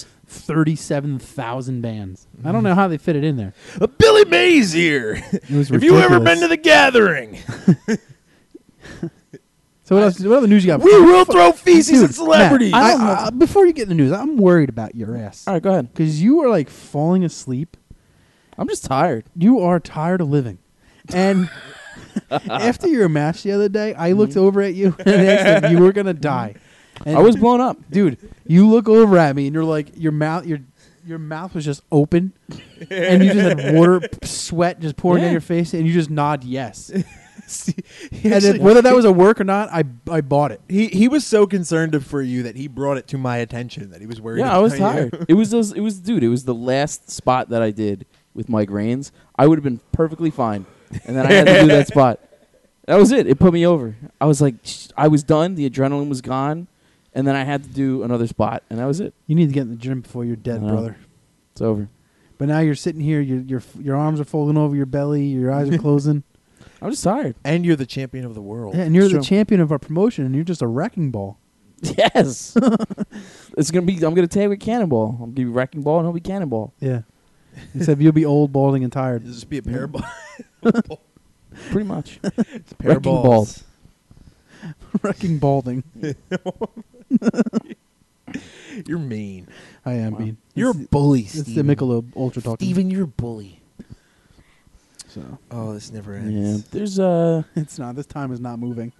37,000 bands. I don't know how they fit it in there. Billy Mays here. It was Have you ever ridiculous. been to the gathering? So what else? What other news you got? We will throw feces Dude, at celebrities. Matt, before you get in the news, I'm worried about your ass. All right, go ahead. Because you are like falling asleep. I'm just tired. You are tired of living. And after your match the other day, I looked over at you and asked if you were going to die. And I was blown up. Dude, you look over at me and you're like, your mouth was just open. And you just had water, sweat just pouring down Yeah. your face. And you just nod yes. He And then whether that was a work or not, I bought it. he was so concerned for you that he brought it to my attention that he was worried. Yeah, I was about you. tired. It was the last spot that I did with Mike Raines. I would have been perfectly fine, and then I had to do that spot. That was it. It put me over. I was like, I was done. The adrenaline was gone, and then I had to do another spot, and that was it. You need to get in the gym before you're dead, I know. brother. It's over. But now you're sitting here, your arms are folding over your belly, your eyes are closing. I'm just tired. And you're the champion of the world. Yeah, and you're It's the true. champion of our promotion, and you're just a wrecking ball. Yes. It's gonna be. I'm gonna tag with Cannonball. I'll be Wrecking Ball, and he'll be Cannonball. Yeah. Except you'll be old, balding, and tired. It'll just be a pair of balls. Pretty much. It's a pair of Wrecking balls. Wrecking balding. You're mean. I am Wow. being. You're a bully, It's the Steven. Michelob Ultra talking. Steven, you're a bully. So Oh, this never Yeah. ends. There's it's not. This time is not moving.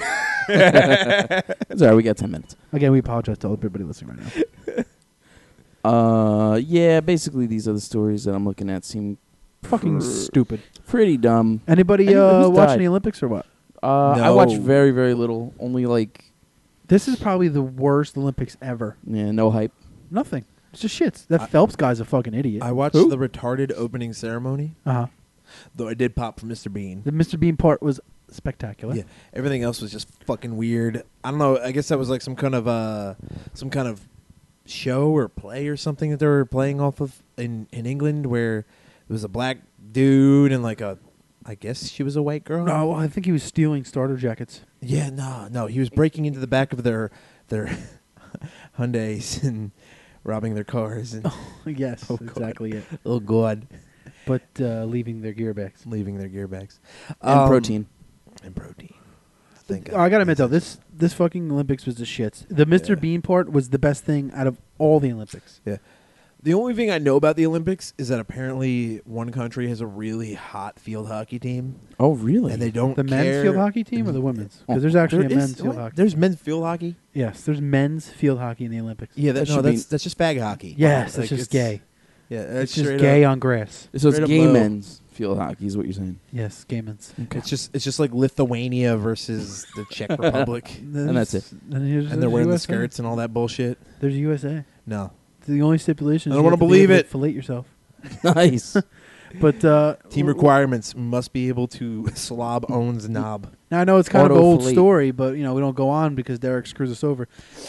It's all right. We got 10 minutes. Again, we apologize to everybody listening right now. Yeah. Basically, these other stories that I'm looking at seem Fucking stupid. pretty dumb. Anybody Who's watching died? the Olympics or what? I watch No. very, very little. Only like, This is probably the worst Olympics ever. no hype. Nothing. It's just shits. That Phelps guy's a fucking idiot. I watched Who? the retarded opening ceremony, Uh-huh. though I did pop for Mr. Bean. The Mr. Bean part was spectacular. Yeah, everything else was just fucking weird. I don't know. I guess that was like some kind of show or play or something that they were playing off of in England, where it was a black dude and I guess she was a white girl. No, I think he was stealing starter jackets. Yeah, no. He was breaking into the back of their Hyundais and robbing their cars and Yes, Oh, God. exactly it. oh god, But leaving their gear bags. leaving their gear bags And protein. and protein. Thank God. I gotta admit though, this fucking Olympics was the shits. The Mr. Yeah. Bean part was the best thing out of all the Olympics. Yeah. The only thing I know about the Olympics is that apparently one country has a really hot field hockey team, Oh, really? and they don't The men's care. field hockey team or the women's? Oh, Because there's actually There a is- men's field what? hockey. There's men's field hockey. Yes, there's men's field hockey in the Olympics. Yeah, That no, should be- that's just fag hockey. Yes, Like, that's just it's- gay. Yeah, It's just gay on grass. So it's Straight up gay low. men's field hockey is what you're saying. Yes, gay men's. It's just like Lithuania versus the Czech Republic, And that's it. and they're wearing the skirts and all that bullshit. There's USA. No, The only stipulation is I don't you wanna have to be believe able to it. Fillet yourself. Nice. But team requirements must be able to slob owns knob. Now I know it's kind of an Auto old fillet. story, but we don't go on because Derek screws us over.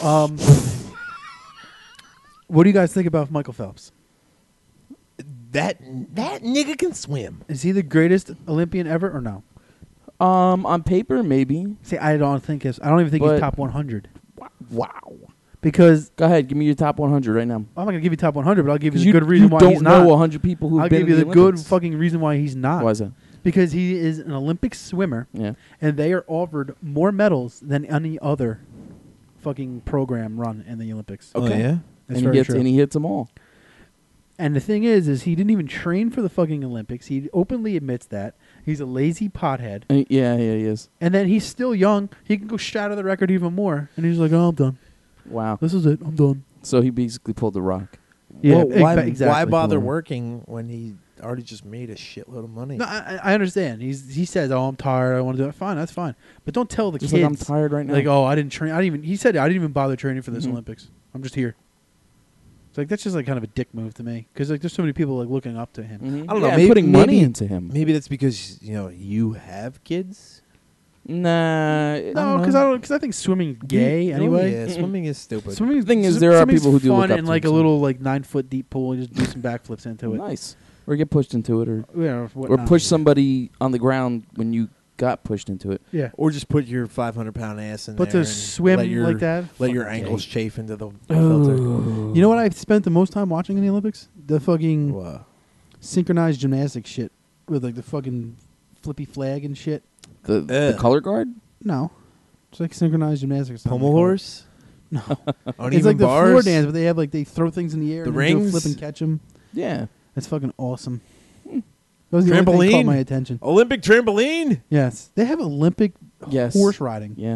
What do you guys think about Michael Phelps? That nigga can swim. Is he the greatest Olympian ever or no? On paper, maybe. See, I don't even think he's But- top 100 Wow. because Go ahead, give me your top 100 right now. I'm not gonna give you top 100, but I'll give you Because the good reason why don't he's know not. 100 people who've I'll been give you in the the good Olympics. fucking reason why he's not. Why is that? Because he is an Olympic swimmer, Yeah. and they are offered more medals than any other fucking program run in the Olympics. Okay. yeah. That's And very he true. hits them all. And the thing is he didn't even train for the fucking Olympics. He openly admits that. He's a lazy pothead. Yeah, he is. And then he's still young. He can go shatter the record even more. And he's like, oh, I'm done. Wow. This is it. I'm done. So he basically pulled the rock. Yeah, Well, why exactly. bother working when he already just made a shitload of money? No, I understand. He says, oh, I'm tired. I want to do it. Fine, that's fine. But don't tell the Just kids. like I'm tired right now. Like, oh, I didn't train. He said, I didn't even bother training for this Mhm. Olympics. I'm just here. It's like, that's just like kind of a dick move to me. Because like, there's so many people like looking up to him. Mhm. I don't know, Yeah, maybe- putting money maybe- into him. Maybe that's because you have kids. Nah. No, because I think swimming gay anyway. Yeah, swimming is stupid. Swimming The thing is, there are swimming's people who do look fun up in to like a him, so- little like 9-foot deep pool and just do some backflips into it. Nice. Or get pushed into it, or Yeah, or push somebody on the ground when you got pushed into it. Yeah, Or just put your 500-pound ass in but there. to and swim let your, like that, let your fucking ankles gay. chafe into the filter. You know what I've spent the most time watching in the Olympics? The fucking Wow. synchronized gymnastics shit with like the fucking flippy flag and shit. The color guard. No, it's like synchronized gymnastics. Pommel horse? No, Uneven it's like the bars? floor dance, but they have like they throw things in the air, The and then do a rings? flip and catch them. Yeah. That's fucking awesome. That was the only thing that caught Trampoline? my attention. Olympic trampoline? Yes, they have Olympic Yes. horse riding. Yeah.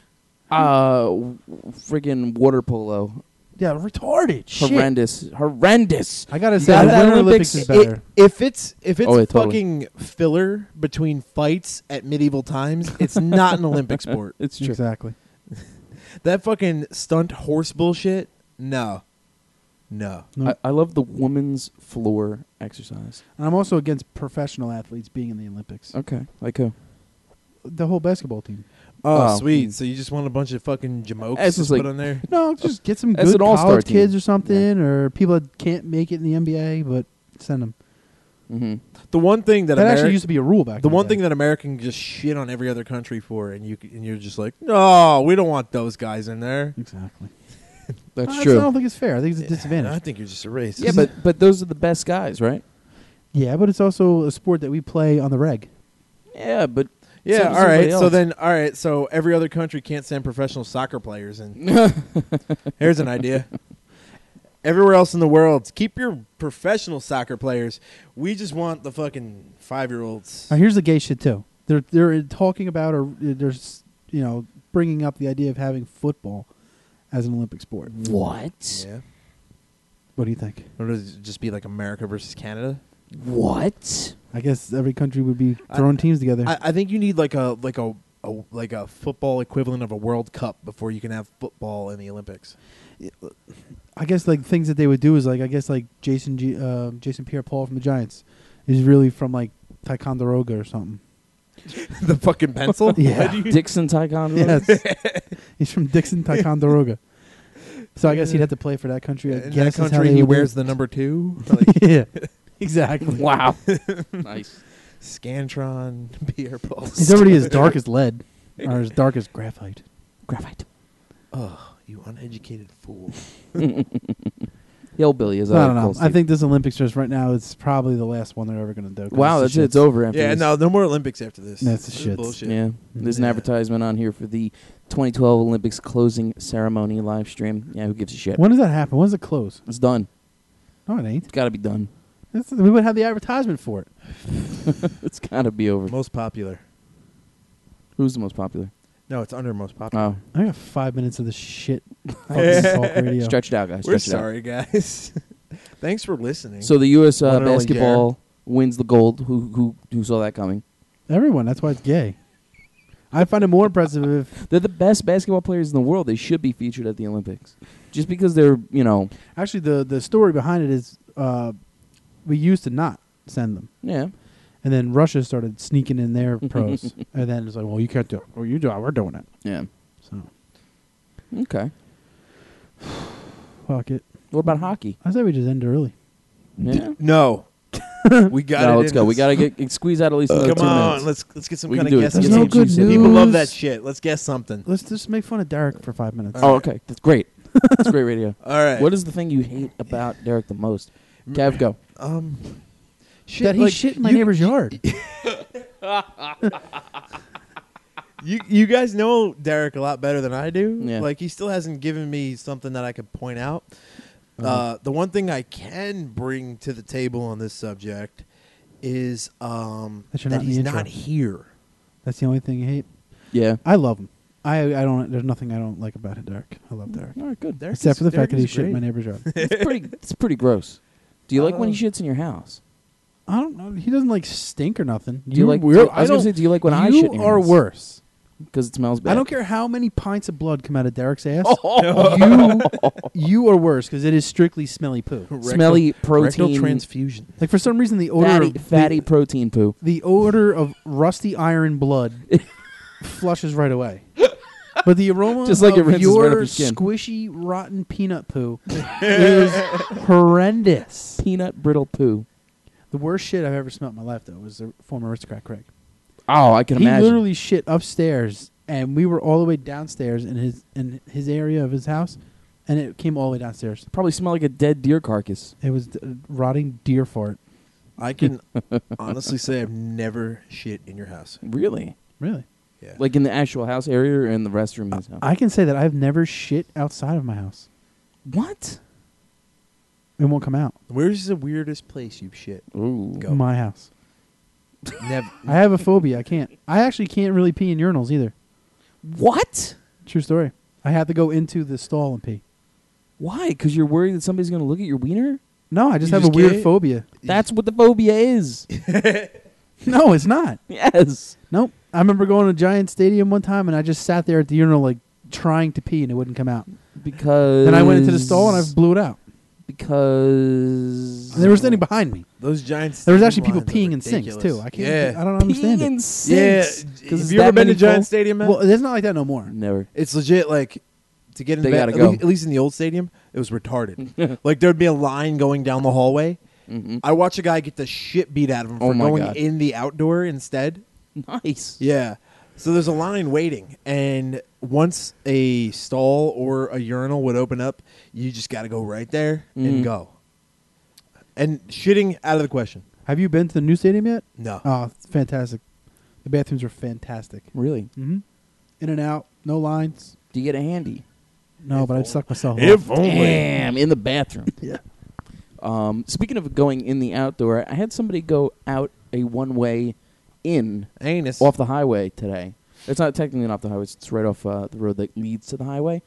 Friggin' water polo. Yeah, retarded. Shit. Horrendous. I gotta You say, got the that Winter Olympics- Olympics is better. If it's Oh, yeah, totally. fucking filler between fights at medieval times, it's not an Olympic sport. It's true. Exactly. That fucking stunt horse bullshit? No. No. I love the women's floor exercise. And I'm also against professional athletes being in the Olympics. Okay. Like who? The whole basketball team. Oh, Oh. sweet. So you just want a bunch of fucking jamokes It's to just like- put on there? No, just get some That's good an all-star college team. kids or something, or people that can't make it in the NBA, but send them. Mm-hmm. The one thing that That actually Ameri- used to be a rule back the in one day. thing that America can just shit on every other country for, and you're just like, no, we don't want those guys in there. Exactly. That's I true. don't think it's fair. I think it's a disadvantage. I think you're just a racist. Yeah, but those are the best guys, right? Yeah, but it's also a sport that we play on the reg. Yeah, but yeah, so does all right. everybody So else. then, all right. So every other country can't send professional soccer players in. Here's an idea. Everywhere else in the world, keep your professional soccer players. We just want the fucking 5-year-olds. Now, here's the gay shit too. They're talking about, or they're bringing up the idea of having football as an Olympic sport. what? Yeah. What do you think? Or does it just be like America versus Canada? What? I guess every country would be throwing teams together. I think you need like a football equivalent of a World Cup before you can have football in the Olympics. I guess like things that they would do is like Jason Pierre-Paul from the Giants is really from like Ticonderoga or something. The fucking pencil? Yeah. Dixon Ticonderoga? Yes, he's from Dixon, Ticonderoga. So I guess he'd have to play for that country. I In guess that is how country, they he would do wears it. the number 2. Like Yeah, exactly. Wow. Nice. Scantron, Pierre Paul. He's already as dark as lead, or as dark as graphite. Graphite. Oh, you uneducated fool. Hillbilly is I don't know. I think this Olympics just right now it's probably the last one they're ever going to do. 'cause Wow, this that's it. is It's over after Yeah, this. no more Olympics after this. That's the This is shit. bullshit. Yeah. There's an Yeah. advertisement on here for the 2012 Olympics closing ceremony live stream. Yeah, who gives a shit? When does that happen? When does it close? It's done. No, it ain't. It's got to be done. We would have the advertisement for it. It's got to be over. Most popular. Who's the most popular? No, it's under most popular. Oh, I got 5 minutes of this shit. Fucking talk radio. stretch it out, guys. We're Stretch it out. sorry, guys. Thanks for listening. So the U.S. One and only basketball wins the gold. Who saw that coming? Everyone. That's why it's gay. I find it more impressive if They're the best basketball players in the world. They should be featured at the Olympics. Just because they're, actually the story behind it is we used to not send them. yeah. And then Russia started sneaking in their pros. And then it's like, well, you can't do it. Well, you do it. We're doing it. Yeah. So, Okay. fuck it. What about hockey? I say we just end early. Yeah. No. We got No, it. let's go. We got to squeeze out at least another 2 Come on, minutes. let's get some We kind can of do it. guess. There's Get no some good juice in. news. People love that shit. Let's guess something. Let's just make fun of Derek for 5 minutes. Oh, okay. That's great. That's great radio. All right. What is the thing you hate about Derek the most? Kev, go. Shit, That he like, shit in my you- neighbor's yard. You guys know Derek a lot better than I do. Yeah. Like he still hasn't given me something that I could point out. The one thing I can bring to the table on this subject is you're that not in he's the not intro. here. That's the only thing you hate. Yeah. I love him. I don't. There's nothing I don't like about Derek. I love Derek. All right, good. Derek Except is- for the Derek fact that he is shit in my great. neighbor's yard. It's pretty gross. Do you like when he shits in your house? I don't know. He doesn't like stink or nothing. Do you like? we're- I was gonna don't- say, do you like when I shit in You your are house? worse. Because it smells bad. I don't care how many pints of blood come out of Derek's ass. Oh. You are worse because it is strictly smelly poo. Smelly Rectal protein, transfusion. Like for some reason, the odor fatty of protein poo. the odor of rusty iron blood flushes right away. But the aroma Just like of it rinses your right off your skin. squishy, rotten peanut poo is horrendous. Peanut brittle poo. The worst shit I've ever smelled in my life, though, was the former aristocrat Craig. Oh, I can He imagine. literally shit upstairs, and we were all the way downstairs in his area of his house, and it came all the way downstairs. Probably smell like a dead deer carcass. It was rotting deer fart. I can honestly say I've never shit in your house. Really? Really? Yeah. Like in the actual house area or in the restroom in his house? I can say that I've never shit outside of my house. What? It won't come out. Where's the weirdest place you've shit? Ooh. Go. My house. Never. I have a phobia. I can't. I actually can't really pee in urinals either. What? True story. I have to go into the stall and pee. Why? Because you're worried that somebody's going to look at your wiener? No, I just You have just a weird can't? phobia. That's what the phobia is. No, it's not. Yes. Nope. I remember going to Giant Stadium one time, and I just sat there at the urinal, like, trying to pee, and it wouldn't come out. Because... Then I went into the stall, and I blew it out. Because... And they were standing behind me. Those Giants. There was actually people lines are peeing in sinks, ridiculous. too. I can't. Yeah. I don't understand Peeing in it. sinks. Yeah. 'Cause Have it's you ever that been to many Giant full- Stadium, man? Well, it's not like that no more. Never. It's legit. Like to get in They bed, gotta at go. least- At least in the old stadium, it was retarded. Like there'd be a line going down the hallway. Mm-hmm. I watched a guy get the shit beat out of him Oh for my going God. in the outdoor instead. Nice. Yeah. So there's a line waiting, and once a stall or a urinal would open up, you just got to go right there Mm. and go. And shitting out of the question. Have you been to the new stadium yet? No. Oh, it's fantastic. The bathrooms are fantastic. Really? Mm-hmm. In and out, no lines. Do you get a handy? No, but I'd suck myself If off. only. Damn, in the bathroom. Yeah. Speaking of going in the outdoor, I had somebody go out a one-way in Anus. off the highway today. It's not technically off the highway. It's right off the road that leads to the highway.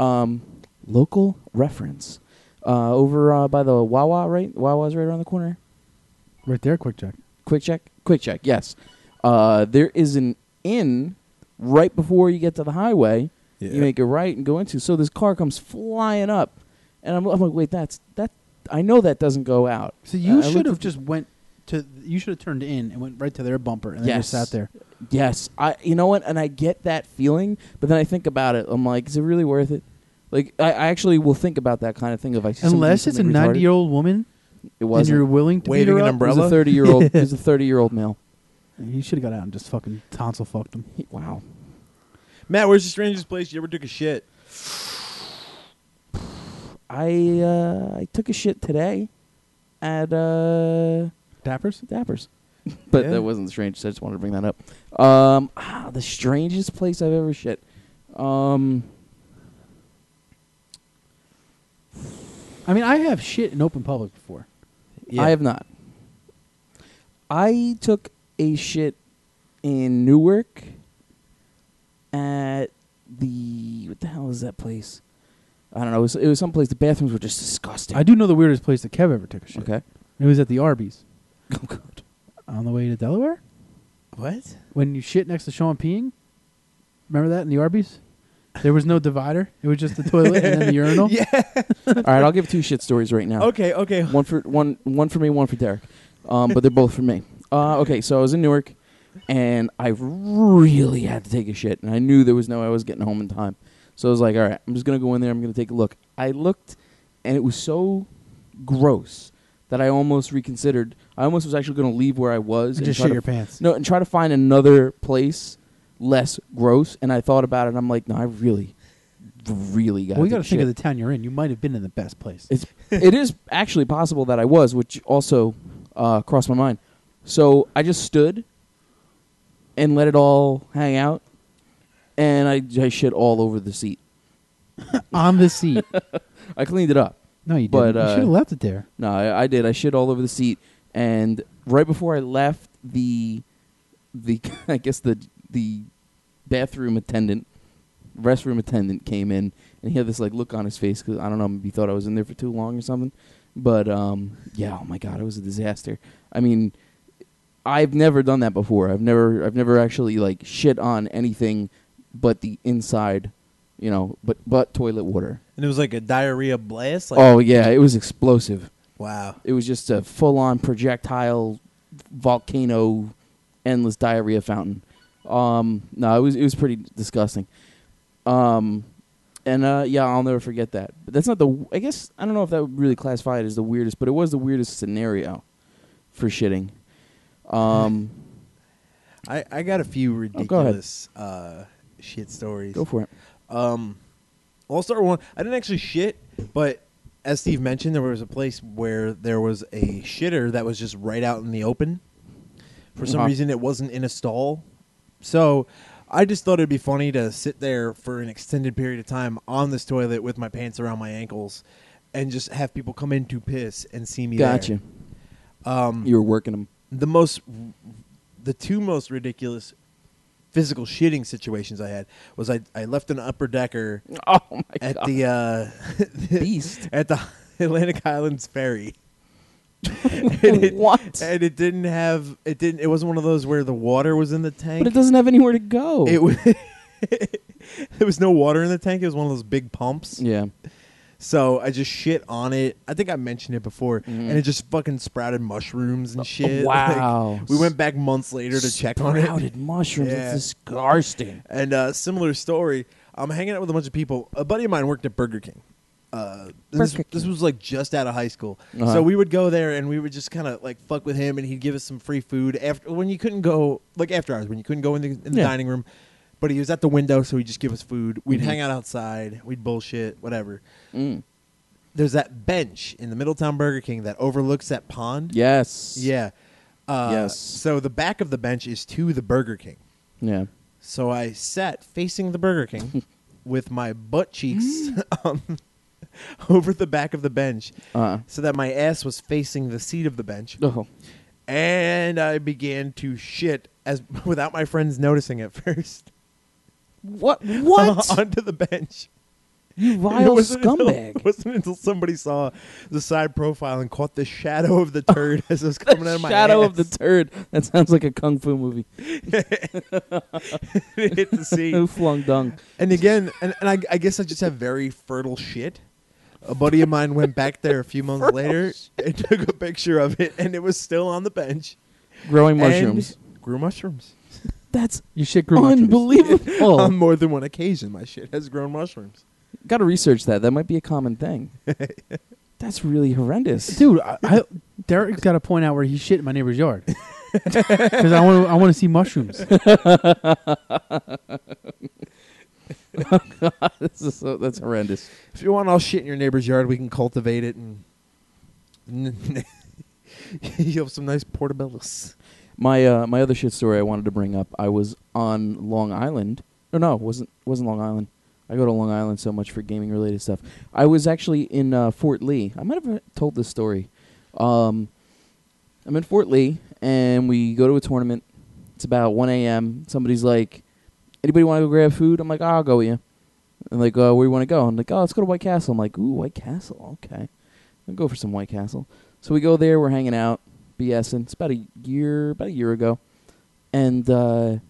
Local reference. Over by the Wawa, right? Wawa's right around the corner. Right there, quick check. Quick check, yes. There is an inn right before you get to the highway. Yeah. You make a right and go into. So this car comes flying up. And I'm like, wait, that. I know that doesn't go out. So you I should looked have at- just went to. You should have turned in and went right to their bumper and then Yes. just sat there. Yes, you know what, and I get that feeling, but then I think about it. I'm like, is it really worth it? Like, I actually will think about that kind of thing if I see somebody Unless do it's a something retarded. 90-year-old woman It and wasn't. you're willing to Waving beat her an up. umbrella? It was a 30-year-old. It was a 30-year-old male. He should have got out and just fucking tonsil fucked him. Wow. Matt, where's the strangest place you ever took a shit? I took a shit today at Dappers? Dappers. But Yeah. that wasn't strange, so I just wanted to bring that up. The strangest place I've ever shit. I mean, I have shit in open public before. Yeah. I have not. I took a shit in Newark at the what the hell is that place? I don't know. It was someplace. The bathrooms were just disgusting. I do know the weirdest place that Kev ever took a shit. Okay. It was at the Arby's Oh God. on the way to Delaware. What? When you shit next to Sean peeing. Remember that in the Arby's? There was no divider. It was just the toilet and then the urinal. Yeah. All right, I'll give 2 shit stories right now. Okay. One for me, one for Derek. But they're both for me. Okay, so I was in Newark, and I really had to take a shit, and I knew there was no way I was getting home in time. So I was like, all right, I'm just gonna go in there. I'm gonna take a look. I looked, and it was so gross that I almost reconsidered. I almost was actually gonna leave where I was And just try shit to your pants. No, and try to find another place less gross. And I thought about it, and I'm like, no, I really got. Well, you got to to think of the town you're in. You might have been in the best place. It is actually possible that I was, which also crossed my mind. So I just stood and let it all hang out, and I shit all over the seat. On the seat. I cleaned it up. No, you But, didn't. You should have left it there. No, I did. I shit all over the seat, and right before I left, the I guess the bathroom attendant, restroom attendant came in, and he had this like look on his face because I don't know, maybe he thought I was in there for too long or something. But yeah, oh my God, it was a disaster. I mean, I've never done that before. I've never actually like shit on anything but the inside, you know, but toilet water. And it was like a diarrhea blast. Like, Oh yeah, it was explosive. wow. It was just a full-on projectile volcano, endless diarrhea fountain. No, it was pretty disgusting. Yeah, I'll never forget that. But that's not I guess I don't know if that would really classify it as the weirdest, but it was the weirdest scenario for shitting. I got a few go ahead. ridiculous shit stories. Go for it. I'll start with one. I didn't actually shit, but as Steve mentioned, there was a place where there was a shitter that was just right out in the open. For some reason, it wasn't in a stall. So I just thought it'd be funny to sit there for an extended period of time on this toilet with my pants around my ankles and just have people come in to piss and see me Gotcha. there. You were working them. The 2 most ridiculous physical shitting situations I had was I left an upper decker Oh my at God. the Beast. at the Atlantic Highlands Ferry. What? And it wasn't one of those where the water was in the tank. But it doesn't have anywhere to go. It was there was no water in the tank. It was one of those big pumps. Yeah. So I just shit on it. I think I mentioned it before, and it just fucking sprouted mushrooms and shit. Wow. Like, we went back months later to check on it. Sprouted mushrooms. Yeah. It's disgusting. And similar story. I'm hanging out with a bunch of people. A buddy of mine worked at Burger King. This was like just out of high school, so we would go there and we would just kind of like fuck with him, and he'd give us some free food after when you couldn't go after hours when you couldn't go in the dining room. But he was at the window, so he'd just give us food. We'd hang out outside. We'd bullshit, whatever. There's that bench in the Middletown Burger King that overlooks that pond. Yes. Yeah. Yes. So the back of the bench is to the Burger King. Yeah. So I sat facing the Burger King with my butt cheeks over the back of the bench so that my ass was facing the seat of the bench. Oh. And I began to shit without my friends noticing at first. What? Onto the bench. You vile scumbag. It wasn't until somebody saw the side profile and caught the shadow of the turd as it was coming out of my Shadow ass. of the turd. That sounds like a kung fu movie. It hit the seat. Who flung dung? And again, and I guess I just have very fertile shit. A buddy of mine went back there a few months later and took a picture of it, and it was still on the bench. Growing mushrooms. And grew mushrooms. That's Your shit grew mushrooms. unbelievable. On more than one occasion, my shit has grown mushrooms. Got to research that. That might be a common thing. That's really horrendous. Dude, Derek's got to point out where he shit in my neighbor's yard. Because I want to see mushrooms. That's horrendous. If you want all shit in your neighbor's yard, we can cultivate it, and you'll have some nice portobellos. My other shit story I wanted to bring up. I was on Long Island. No, it wasn't Long Island. I go to Long Island so much for gaming related stuff. I was actually in Fort Lee. I might have told this story. I'm in Fort Lee and we go to a tournament. It's about 1 a.m. Somebody's like, "Anybody want to go grab food?" I'm like, "I'll go with you." And like, where you want to go? I'm like, oh, let's go to White Castle. I'm like, ooh, White Castle, okay. I'll go for some White Castle. So we go there, we're hanging out, BSing. It's about a year ago. And the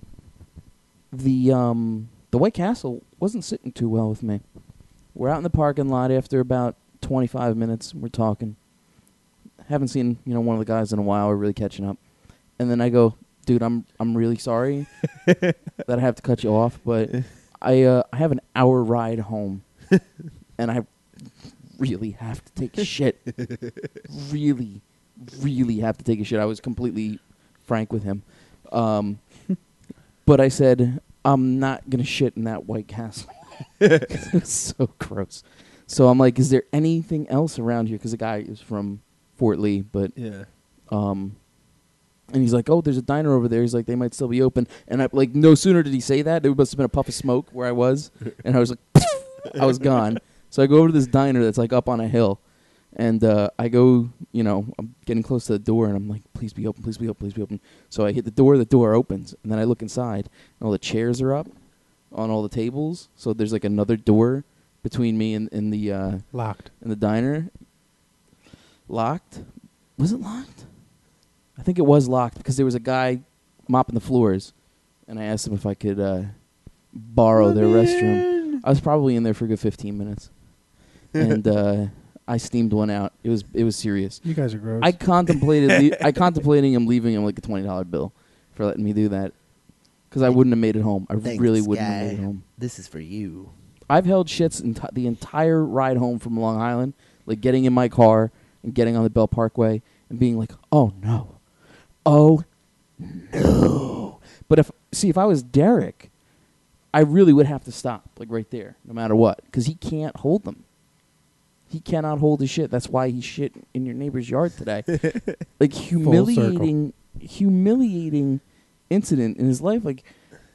White Castle wasn't sitting too well with me. We're out in the parking lot after about 25 minutes. We're talking. Haven't seen, one of the guys in a while. We're really catching up. And then I go, dude, I'm really sorry that I have to cut you off, but I have an hour ride home, and I really have to take a shit. Really, really have to take a shit. I was completely frank with him. But I said, I'm not going to shit in that White Castle. It's so gross. So I'm like, is there anything else around here? Because the guy is from Fort Lee, but yeah. And he's like, oh, there's a diner over there. He's like, they might still be open. And I like, no sooner did he say that, there must have been a puff of smoke where I was, and I was like, I was gone. So I go over to this diner that's like up on a hill, and I go, I'm getting close to the door, and I'm like, please be open, please be open, please be open. So I hit the door opens, and then I look inside, and all the chairs are up on all the tables. So there's like another door between me and the locked in the diner. Locked? Was it locked? I think it was locked because there was a guy mopping the floors, and I asked him if I could borrow their restroom. I was probably in there for a good 15 minutes, and I steamed one out. It was serious. You guys are gross. I contemplating him leaving him like a $20 bill for letting me do that, because I wouldn't have made it home. I really wouldn't have made it home. This is for you. I've held shits the entire ride home from Long Island, like getting in my car and getting on the Bell Parkway and being like, oh no. Oh no. But if I was Derek, I really would have to stop, like right there, no matter what, because he can't hold them. He cannot hold his shit. That's why he shit in your neighbor's yard today. Like humiliating incident in his life. Like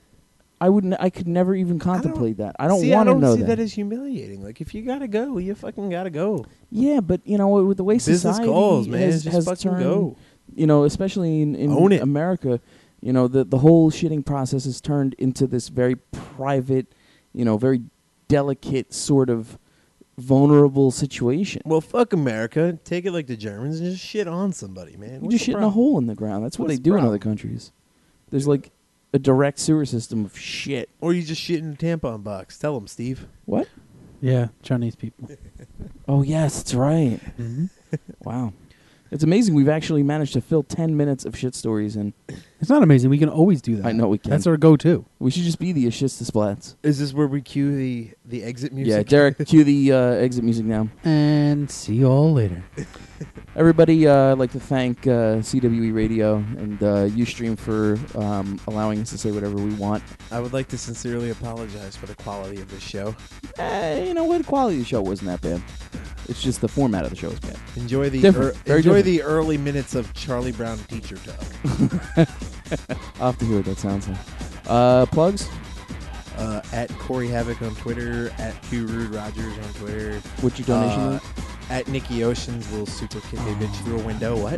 I could never even contemplate that. I don't want to know that. I don't see that as humiliating. Like, if you gotta go, you fucking gotta go. Yeah, but with the way business society calls, man, has just fucking turned, go. Especially in Own it. America, the whole shitting process has turned into this very private, very delicate sort of vulnerable situation. Well, fuck America. Take it like the Germans and just shit on somebody, man. You just shit in a hole in the ground. That's what What's they do the in other problem? countries. There's like a direct sewer system of shit. Or you just shit in a tampon box. Tell them, Steve. What? Yeah, Chinese people. Oh, yes, that's right. Mm-hmm. Wow. It's amazing we've actually managed to fill 10 minutes of shit stories in. It's not amazing. We can always do that. I know we can. That's our go-to. We should just be the Ashista Splats. Is this where we cue the exit music? Yeah, Derek, cue the exit music now. And see you all later. Everybody, I'd like to thank CWE Radio and Ustream for allowing us to say whatever we want. I would like to sincerely apologize for the quality of this show. You know what? The quality of the show wasn't that bad. It's just the format of the show is bad. Enjoy the Different. Very different. the early minutes of Charlie Brown teacher talk. I'll have to hear what that sounds like. Plugs? At Corey Havoc on Twitter, at Q Rude Rogers on Twitter. What's your donation link? At Nikki Oceans will super kick a bitch through a window. What?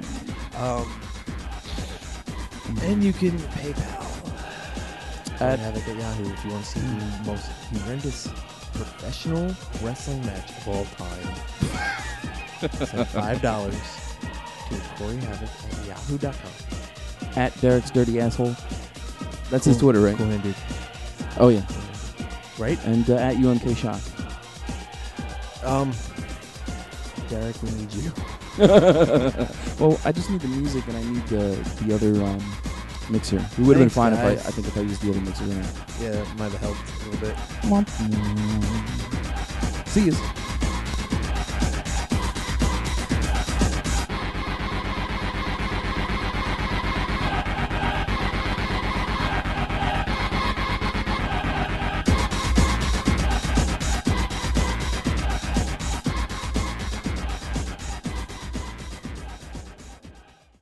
And you can PayPal. At Havoc at Yahoo if you want to see the most horrendous professional wrestling match of all time. Send $5 to Corey Havoc at yahoo.com. At Derek's Dirty Asshole. That's his Twitter, right? Cool hand, dude. Oh, yeah. Right? And at UNK Shock. Derek, we need you. Well, I just need the music and I need the other mixer. It would have been fine guys. if I used the other mixer. Yeah, that might have helped a little bit. See yous.